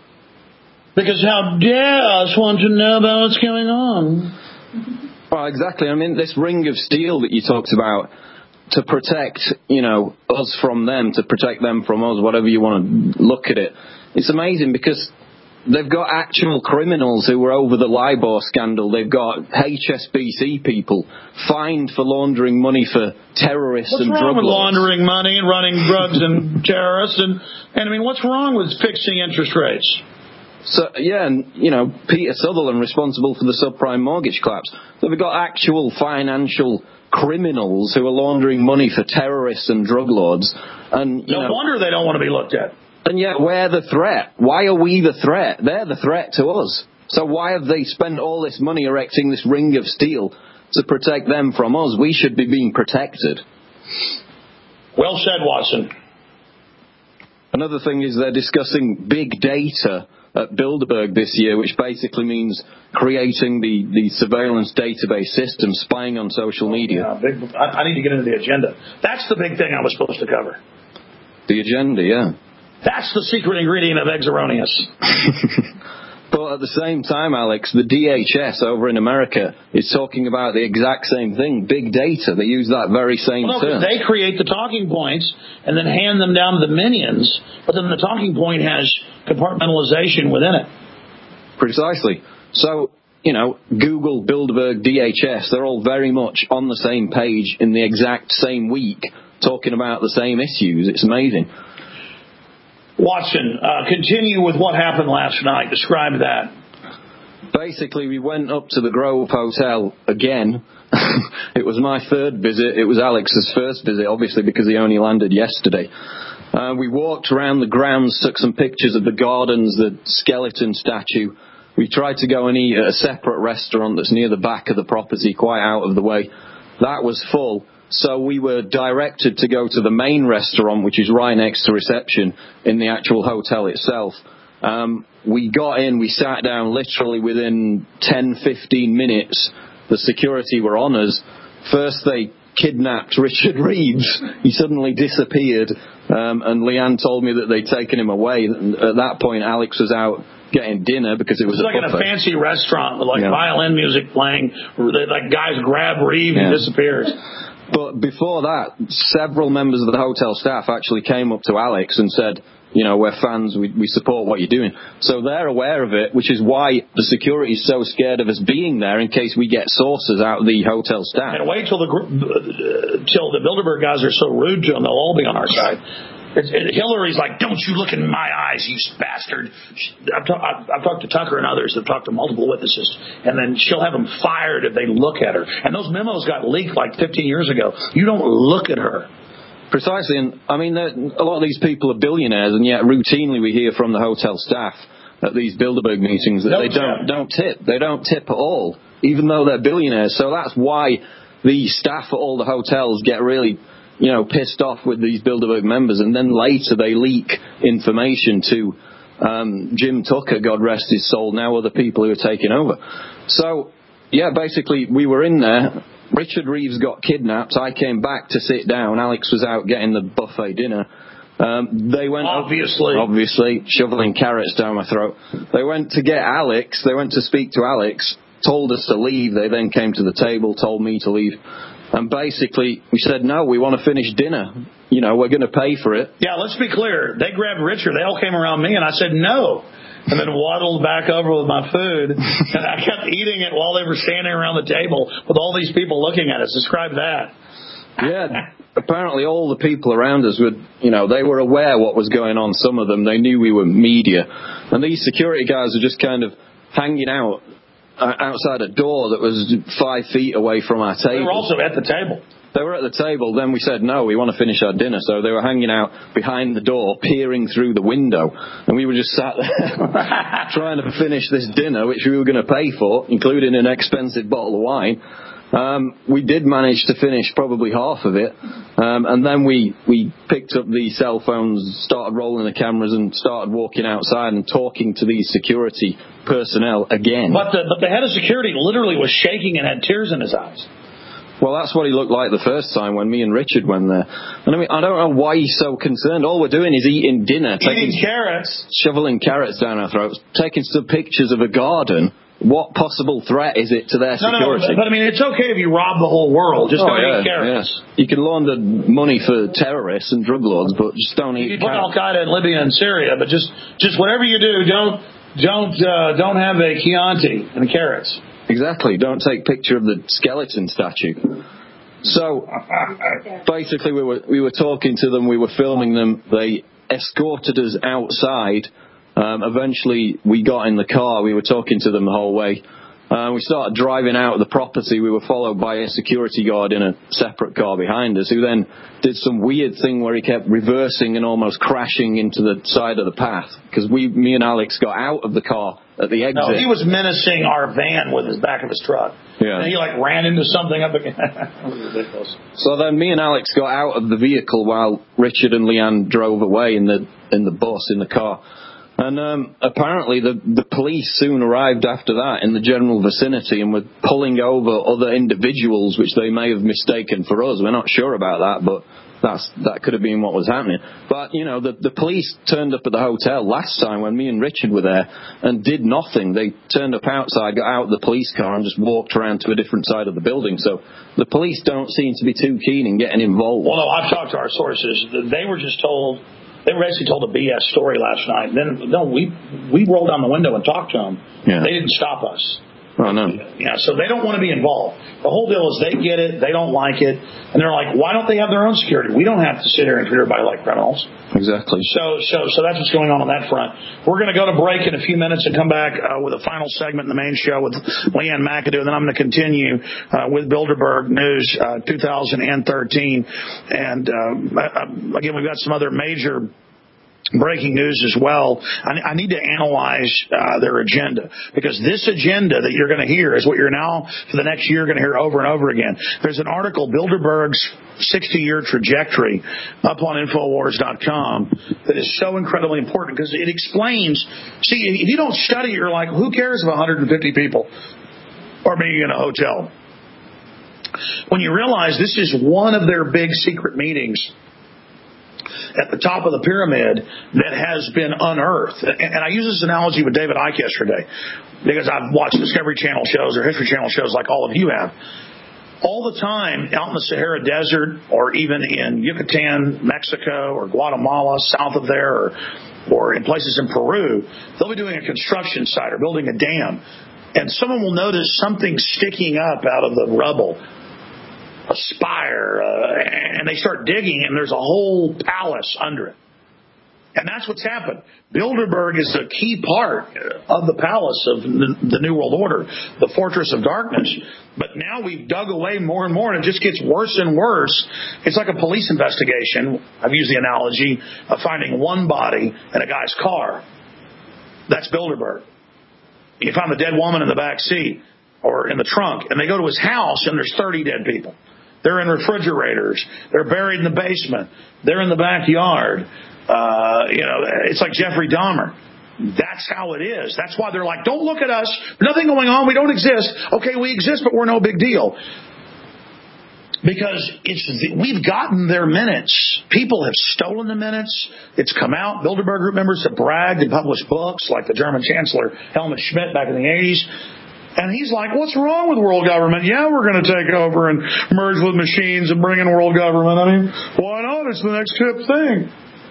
Because how dare us want to know about what's going on? Well, exactly. I mean, this ring of steel that you talked about to protect, you know, us from them, to protect them from us, whatever you want to look at it. It's amazing because they've got actual criminals who were over the LIBOR scandal. They've got H S B C people fined for laundering money for terrorists what's and drug lords. What's wrong with lords. laundering money and running drugs and terrorists? And, and, I mean, what's wrong with fixing interest rates? So, yeah, and, you know, Peter Sutherland responsible for the subprime mortgage collapse. So we've got actual financial criminals who are laundering money for terrorists and drug lords. And, you no know, wonder they don't want to be looked at. And yet we're the threat. Why are we the threat? They're the threat to us. So why have they spent all this money erecting this ring of steel to protect them from us? We should be being protected. Well said, Watson. Another thing is they're discussing big data at Bilderberg this year, which basically means creating the, the surveillance database system, spying on social media. Yeah, big, I, I need to get into the agenda. That's the big thing I was supposed to cover. The agenda, yeah. That's the secret ingredient of Eggs Erroneous. But at the same time, Alex, the D H S over in America is talking about the exact same thing, big data. They use that very same well, no, term. They create the talking points and then hand them down to the minions, but then the talking point has compartmentalization within it. Precisely. So, you know, Google, Bilderberg, D H S, they're all very much on the same page in the exact same week talking about the same issues. It's amazing. Watson, uh, continue with what happened last night. Describe that. Basically, we went up to the Grove Hotel again. It was my third visit. It was Alex's first visit, obviously, because he only landed yesterday. Uh, we walked around the grounds, took some pictures of the gardens, the skeleton statue. We tried to go and eat at a separate restaurant that's near the back of the property, quite out of the way. That was full. So we were directed to go to the main restaurant, which is right next to reception in the actual hotel itself. Um, we got in, we sat down literally within ten, fifteen minutes. The security were on us. First they kidnapped Richard Reeves. He suddenly disappeared. Um, and Leanne told me that they'd taken him away. And at that point, Alex was out getting dinner because it was, it was a like buffet. in a fancy restaurant with like yeah. violin music playing. Like guys grab Reeves yeah. and disappears. But before that, several members of the hotel staff actually came up to Alex and said, you know, we're fans, we, we support what you're doing. So they're aware of it, which is why the security is so scared of us being there in case we get sources out of the hotel staff. And wait till the uh, till the Bilderberg guys are so rude to them, they'll all be on our side. It's, it, Hillary's like, don't you look in my eyes, you bastard. I've, ta- I've, I've talked to Tucker and others. I've talked to multiple witnesses. And then she'll have them fired if they look at her. And those memos got leaked like fifteen years ago. You don't look at her. Precisely. And, I mean, a lot of these people are billionaires, and yet routinely we hear from the hotel staff at these Bilderberg meetings that No they tip. don't, don't tip. They don't tip at all, even though they're billionaires. So that's why the staff at all the hotels get really, you know, pissed off with these Bilderberg members, and then later they leak information to um, Jim Tucker, God rest his soul, now other people who are taking over. So, yeah, basically we were in there. Richard Reeves got kidnapped. I came back to sit down. Alex was out getting the buffet dinner. Um, they went obviously, obviously shoveling carrots down my throat. They went to get Alex. They went to speak to Alex. Told us to leave. They then came to the table, told me to leave, and basically we said no. We want to finish dinner. You know, we're going to pay for it. Yeah, let's be clear. They grabbed Richard. They all came around me, and I said no. And then waddled back over with my food, and I kept eating it while they were standing around the table with all these people looking at us. Describe that. Yeah, apparently all the people around us would, you know, they were aware what was going on. Some of them, they knew we were media. And these security guys were just kind of hanging out uh, outside a door that was five feet away from our table. They were also at the table. They were at the table. Then we said, no, we want to finish our dinner. So they were hanging out behind the door, peering through the window. And we were just sat there trying to finish this dinner, which we were going to pay for, including an expensive bottle of wine. Um, we did manage to finish probably half of it. Um, and then we, we picked up the cell phones, started rolling the cameras, and started walking outside and talking to these security personnel again. But the, but the head of security literally was shaking and had tears in his eyes. Well, that's what he looked like the first time when me and Richard went there. And I mean, I don't know why he's so concerned. All we're doing is eating dinner. Eating taking, carrots. Shoveling carrots down our throats. Taking some pictures of a garden. What possible threat is it to their no, security? No, but I mean, it's okay if you rob the whole world. Just oh, don't yeah, eat carrots. Yeah. You can launder money for terrorists and drug lords, but just don't eat you can put carrots. Al-Qaeda in Libya and Syria, but just, just whatever you do, don't, don't, uh, don't have a Chianti and carrots. Exactly. Don't take a picture of the skeleton statue. So basically, we were we were talking to them, we were filming them. They escorted us outside. Um, eventually, we got in the car. We were talking to them the whole way. Uh, we started driving out of the property. We were followed by a security guard in a separate car behind us, who then did some weird thing where he kept reversing and almost crashing into the side of the path. Because we, me and Alex got out of the car at the exit. No, he was menacing our van with his back of his truck. Yeah. And he like ran into something up again. That was ridiculous. So then me and Alex got out of the vehicle while Richard and Leanne drove away in the in the bus, in the car. And um, apparently the, the police soon arrived after that in the general vicinity and were pulling over other individuals which they may have mistaken for us. We're not sure about that, but that's that could have been what was happening. But, you know, the, the police turned up at the hotel last time when me and Richard were there and did nothing. They turned up outside, got out of the police car and just walked around to a different side of the building. So the police don't seem to be too keen in getting involved. Well, no, I've talked to our sources. They were just told... They were basically told a B S story last night. Then, no, we we rolled down the window and talked to them. Yeah. They didn't stop us. Oh, no. Yeah, so they don't want to be involved. The whole deal is they get it, they don't like it, and they're like, why don't they have their own security? We don't have to sit here and treat everybody like criminals. Exactly. So so, so that's what's going on on that front. We're going to go to break in a few minutes and come back uh, with a final segment in the main show with Leanne McAdoo, and then I'm going to continue uh, with Bilderberg News uh, two thousand thirteen. And uh, again, we've got some other major breaking news as well. I, I need to analyze uh, their agenda, because this agenda that you're going to hear is what you're now for the next year going to hear over and over again. There's an article, Bilderberg's sixty-year trajectory, up on Infowars dot com, that is so incredibly important because it explains. See, if you don't study it, you're like, who cares if one hundred fifty people are being in a hotel? When you realize this is one of their big secret meetings at the top of the pyramid that has been unearthed. And I use this analogy with David Icke yesterday, because I've watched Discovery Channel shows or History Channel shows like all of you have. All the time out in the Sahara Desert, or even in Yucatan, Mexico, or Guatemala, south of there, or, or in places in Peru, they'll be doing a construction site or building a dam, and someone will notice something sticking up out of the rubble, a spire, uh, and they start digging, and there's a whole palace under it. And that's what's happened. Bilderberg is a key part of the palace of the New World Order, the Fortress of Darkness. But now we've dug away more and more, and it just gets worse and worse. It's like a police investigation. I've used the analogy of finding one body in a guy's car. That's Bilderberg. You found the dead woman in the back seat, or in the trunk, and they go to his house, and there's thirty dead people. They're in refrigerators. They're buried in the basement. They're in the backyard. Uh, you know, it's like Jeffrey Dahmer. That's how it is. That's why they're like, don't look at us. There's nothing going on. We don't exist. Okay, we exist, but we're no big deal. Because it's we've gotten their minutes. People have stolen the minutes. It's come out. Bilderberg Group members have bragged and published books like the German Chancellor Helmut Schmidt back in the eighties. And he's like, what's wrong with world government? Yeah, we're going to take over and merge with machines and bring in world government. I mean, why not? It's the next hip thing.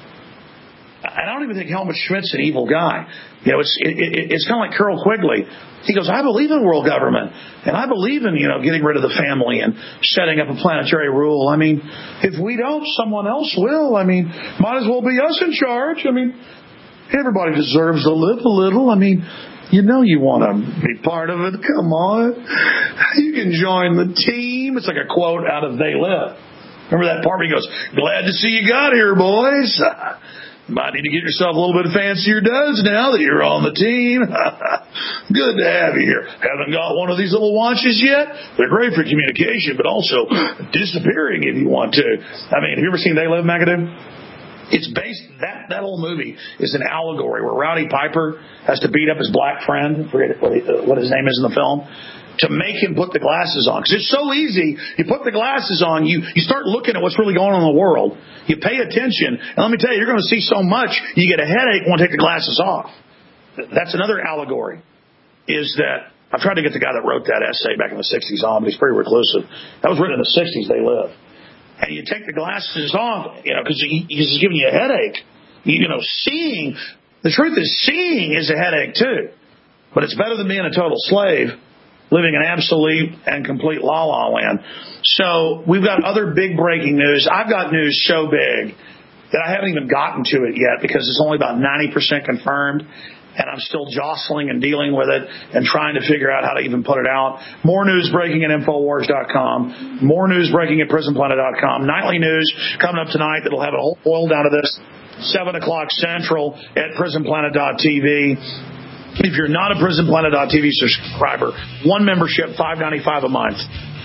And I don't even think Helmut Schmidt's an evil guy. You know, it's it, it, it's kind of like Carroll Quigley. He goes, I believe in world government, and I believe in, you know, getting rid of the family and setting up a planetary rule. I mean, if we don't, someone else will. I mean, might as well be us in charge. I mean, everybody deserves to live a little. I mean, you know you want to be part of it. Come on. You can join the team. It's like a quote out of They Live. Remember that part where he goes, glad to see you got here, boys. Might need to get yourself a little bit fancier duds now that you're on the team. Good to have you here. Haven't got one of these little watches yet? They're great for communication, but also disappearing if you want to. I mean, have you ever seen They Live, McAdoo? It's based, that, that whole movie is an allegory where Rowdy Piper has to beat up his black friend, I forget what, he, what his name is in the film, to make him put the glasses on. Because it's so easy. You put the glasses on, you, you start looking at what's really going on in the world. You pay attention. And let me tell you, you're going to see so much, you get a headache and want to take the glasses off. That's another allegory, is that I've tried to get the guy that wrote that essay back in the sixties on, but he's pretty reclusive. That was written in the sixties, They Live. And you take the glasses off, you know, because he's giving you a headache. You, you know, seeing, the truth is seeing is a headache too. But it's better than being a total slave, living in absolute and complete la-la land. So we've got other big breaking news. I've got news so big that I haven't even gotten to it yet because it's only about ninety percent confirmed, and I'm still jostling and dealing with it and trying to figure out how to even put it out. More news breaking at Infowars dot com. More news breaking at Prison Planet dot com. Nightly news coming up tonight that'll have a whole boil down to this. seven o'clock Central at Prison Planet dot T V. If you're not a Prison Planet dot T V subscriber, one membership, five dollars and ninety-five cents a month,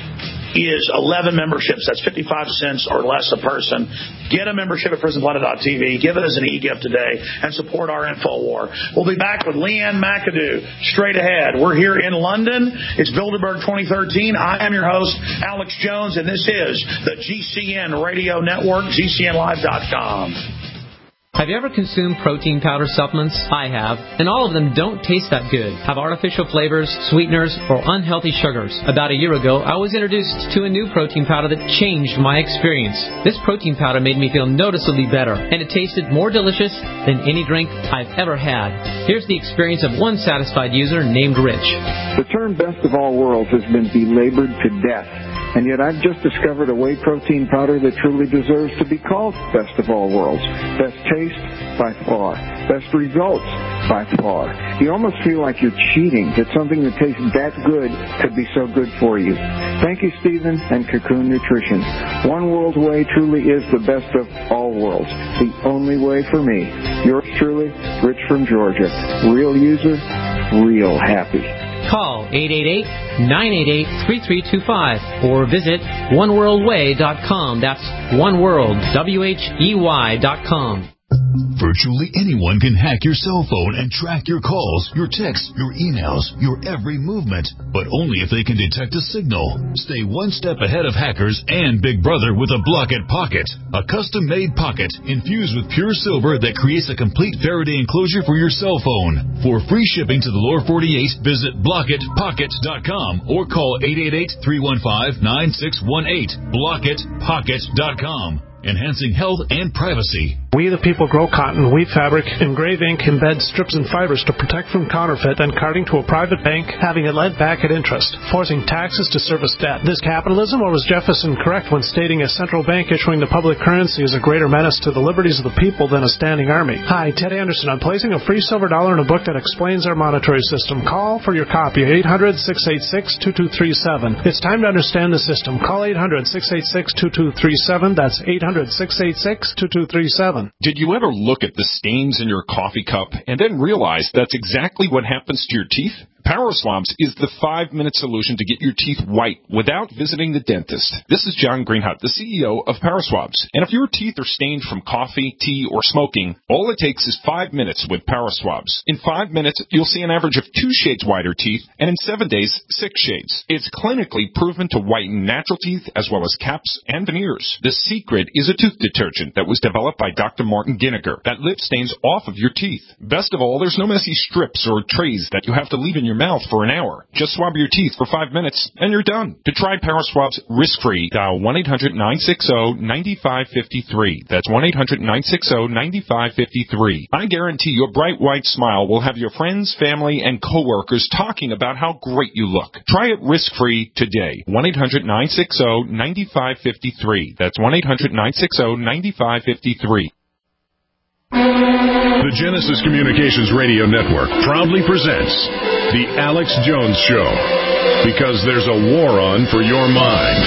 is eleven memberships. That's fifty-five cents or less a person. Get a membership at Prison Planet dot T V. Give it as an e-gift today and support our InfoWar. We'll be back with Leanne McAdoo straight ahead. We're here in London. It's Bilderberg twenty thirteen. I am your host, Alex Jones, and this is the G C N Radio Network, G C N live dot com. Have you ever consumed protein powder supplements? I have, and all of them don't taste that good, have artificial flavors, sweeteners, or unhealthy sugars. About a year ago, I was introduced to a new protein powder that changed my experience. This protein powder made me feel noticeably better, and it tasted more delicious than any drink I've ever had. Here's the experience of one satisfied user named Rich. The term best of all worlds has been belabored to death. And yet I've just discovered a whey protein powder that truly deserves to be called best of all worlds. Best taste, by far. Best results, by far. You almost feel like you're cheating, that something that tastes that good could be so good for you. Thank you, Stephen and Cocoon Nutrition. One World Whey truly is the best of all worlds. The only way for me. Yours truly, Rich from Georgia. Real user, real happy. Call eight eight eight, nine eight eight, three three two five or visit one world way dot com. That's oneworld, W H E Y dot com. Virtually anyone can hack your cell phone and track your calls, your texts, your emails, your every movement, but only if they can detect a signal. Stay one step ahead of hackers and Big Brother with a Blockit Pocket, a custom-made pocket infused with pure silver that creates a complete Faraday enclosure for your cell phone. For free shipping to the lower forty-eight, visit blockit pocket dot com or call eight eight eight, three one five, nine six one eight. blockit pocket dot com. Enhancing health and privacy. We the people grow cotton, weave fabric, engrave ink, embed strips and fibers to protect from counterfeit and carting to a private bank, having it led back at interest, forcing taxes to service debt. This capitalism, or was Jefferson correct when stating a central bank issuing the public currency is a greater menace to the liberties of the people than a standing army? Hi, Ted Anderson. I'm placing a free silver dollar in a book that explains our monetary system. Call for your copy at eight hundred, six eight six, two two three seven. It's time to understand the system. Call eight hundred, six eight six, two two three seven. That's eight hundred, six eight six, two two three seven. Did you ever look at the stains in your coffee cup and then realize that's exactly what happens to your teeth? PowerSwabs is the five-minute solution to get your teeth white without visiting the dentist. This is John Greenhut, the C E O of PowerSwabs. And if your teeth are stained from coffee, tea, or smoking, all it takes is five minutes with PowerSwabs. In five minutes, you'll see an average of two shades whiter teeth, and in seven days, six shades. It's clinically proven to whiten natural teeth as well as caps and veneers. The secret is a tooth detergent that was developed by Doctor Martin Ginniger that lifts stains off of your teeth. Best of all, there's no messy strips or trays that you have to leave in your mouth for an hour. Just swab your teeth for five minutes, and you're done. To try PowerSwabs risk-free, dial one eight hundred nine six zero nine five five three. That's one eight hundred nine six zero nine five five three. I guarantee your bright white smile will have your friends, family, and coworkers talking about how great you look. Try it risk-free today. one eight hundred nine six zero nine five five three. That's one eight hundred nine six zero nine five five three. The Genesis Communications Radio Network proudly presents The Alex Jones Show, because there's a war on for your mind.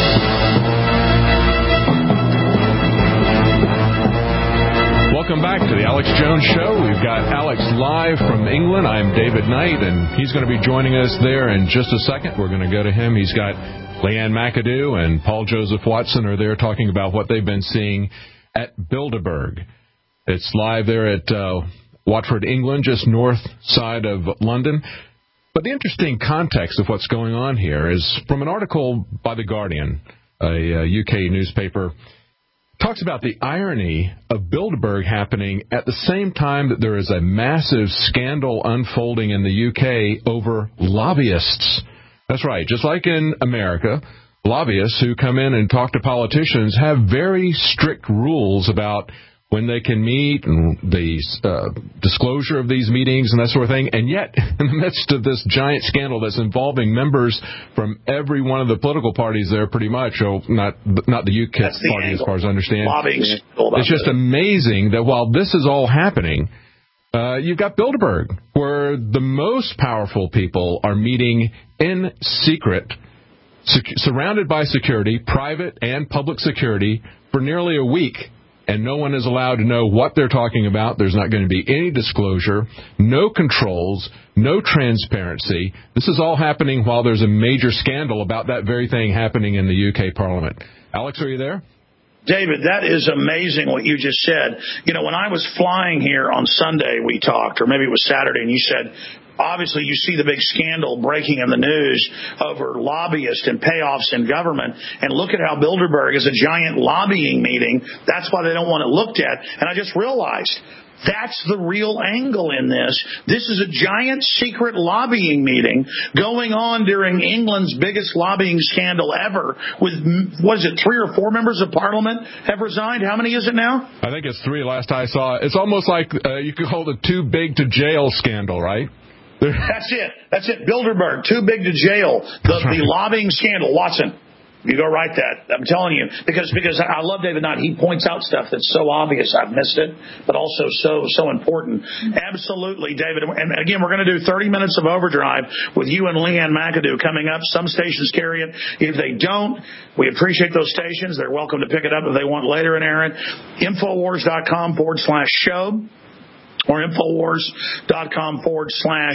Welcome back to The Alex Jones Show. We've got Alex live from England. I'm David Knight, and he's going to be joining us there in just a second. We're going to go to him. He's got Leanne McAdoo and Paul Joseph Watson are there talking about what they've been seeing at Bilderberg. It's live there at uh, Watford, England, just north side of London. But the interesting context of what's going on here is from an article by The Guardian, a, a U K newspaper, talks about the irony of Bilderberg happening at the same time that there is a massive scandal unfolding in the U K over lobbyists. That's right. Just like in America, lobbyists who come in and talk to politicians have very strict rules about when they can meet and the uh, disclosure of these meetings and that sort of thing. And yet, in the midst of this giant scandal that's involving members from every one of the political parties there pretty much, oh, not not the U K That's the party angle. as far as I understand, Lobbying. it's just amazing that while this is all happening, uh, you've got Bilderberg, where the most powerful people are meeting in secret, sec- surrounded by security, private and public security, for nearly a week. And no one is allowed to know what they're talking about. There's not going to be any disclosure, no controls, no transparency. This is all happening while there's a major scandal about that very thing happening in the U K Parliament. Alex, are you there? David, that is amazing what you just said. You know, when I was flying here on Sunday, we talked, or maybe it was Saturday, and you said, obviously, you see the big scandal breaking in the news over lobbyists and payoffs in government. And look at how Bilderberg is a giant lobbying meeting. That's why they don't want it looked at. And I just realized that's the real angle in this. This is a giant secret lobbying meeting going on during England's biggest lobbying scandal ever with, what is it, three or four members of parliament have resigned? How many is it now? I think it's three last I saw. It's almost like uh, you could hold a too big to jail scandal, right? That's it. That's it. Bilderberg, too big to jail. The, the lobbying scandal. Watson, you go write that. I'm telling you. Because because I love David Knight. He points out stuff that's so obvious. I've missed it, but also so so important. Absolutely, David. And again, we're going to do thirty minutes of overdrive with you and Leanne McAdoo coming up. Some stations carry it. If they don't, we appreciate those stations. They're welcome to pick it up if they want later in Aaron. Infowars.com forward slash show. Or Infowars.com forward slash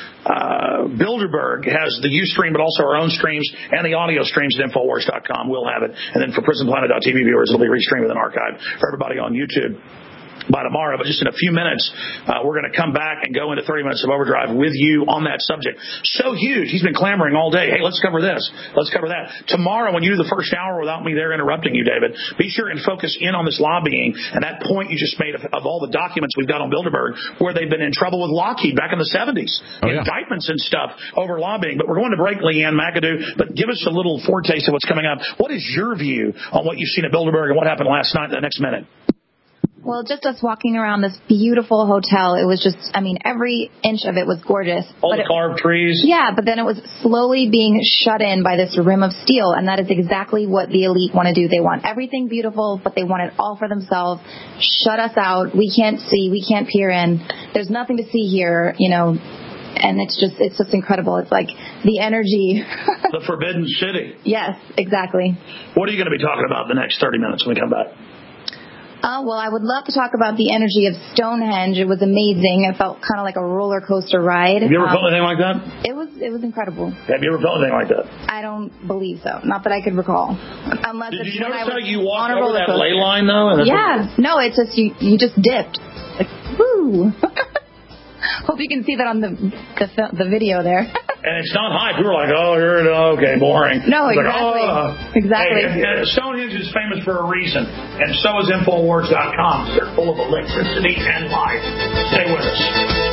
uh, Bilderberg has the Ustream, but also our own streams and the audio streams at Infowars dot com. We'll have it. And then for Prison Planet dot T V viewers, it'll be restreamed with an archive for everybody on YouTube by tomorrow. But just in a few minutes, uh, we're going to come back and go into thirty minutes of overdrive with you on that subject. So huge. He's been clamoring all day. Hey, let's cover this. Let's cover that. Tomorrow, when you do the first hour without me there interrupting you, David, be sure and focus in on this lobbying and that point you just made of, of all the documents we've got on Bilderberg where they've been in trouble with Lockheed back in the seventies. Oh, yeah. Indictments and stuff over lobbying. But we're going to break, Leanne McAdoo. But give us a little foretaste of what's coming up. What is your view on what you've seen at Bilderberg and what happened last night in the next minute? Well, just us walking around this beautiful hotel, it was just, I mean, every inch of it was gorgeous. All the carved trees. Yeah, but then it was slowly being shut in by this rim of steel, and that is exactly what the elite want to do. They want everything beautiful, but they want it all for themselves. Shut us out. We can't see. We can't peer in. There's nothing to see here, you know. And it's just, it's just incredible. It's like the energy. The Forbidden City. Yes, exactly. What are you going to be talking about the next thirty minutes when we come back? Uh, well, I would love to talk about the energy of Stonehenge. It was amazing. It felt kind of like a roller coaster ride. Have you ever um, felt anything like that? It was it was incredible. Have you ever felt anything like that? I don't believe so. Not that I could recall. Unless Did it's you when notice I was how you walked on a over roller that coaster. ley line, though? And that's Yeah. what- No, it's just you. You just dipped. Like, woo. Hope you can see that on the the, fil- the video there. And it's not high. People are like, oh, you're okay, boring. No, It's like, exactly. oh. Exactly. Hey, uh, Stonehenge is famous for a reason, and so is Infowars dot com. They're full of electricity and life. Stay with us.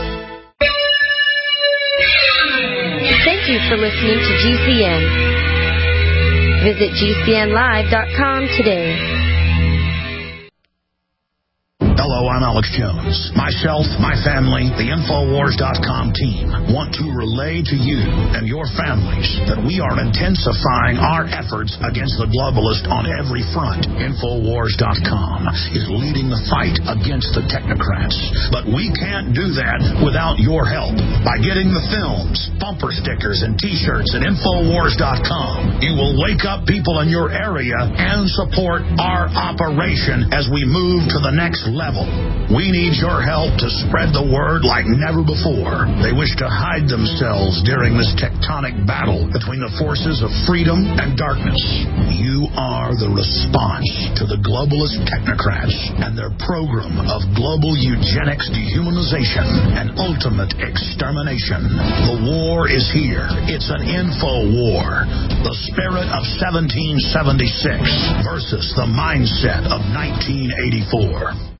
Thank you for listening to G C N. Visit G C N live dot com today. Hello, I'm Alex Jones. Myself, my family, the Infowars dot com team want to relay to you and your families that we are intensifying our efforts against the globalist on every front. Infowars dot com is leading the fight against the technocrats. But we can't do that without your help. By getting the films, bumper stickers, and t-shirts at Infowars dot com, you will wake up people in your area and support our operation as we move to the next level. We need your help to spread the word like never before. They wish to hide themselves during this tectonic battle between the forces of freedom and darkness. You are the response to the globalist technocrats and their program of global eugenics, dehumanization, and ultimate extermination. The war is here. It's an info war. The spirit of seventeen seventy-six versus the mindset of nineteen eighty-four.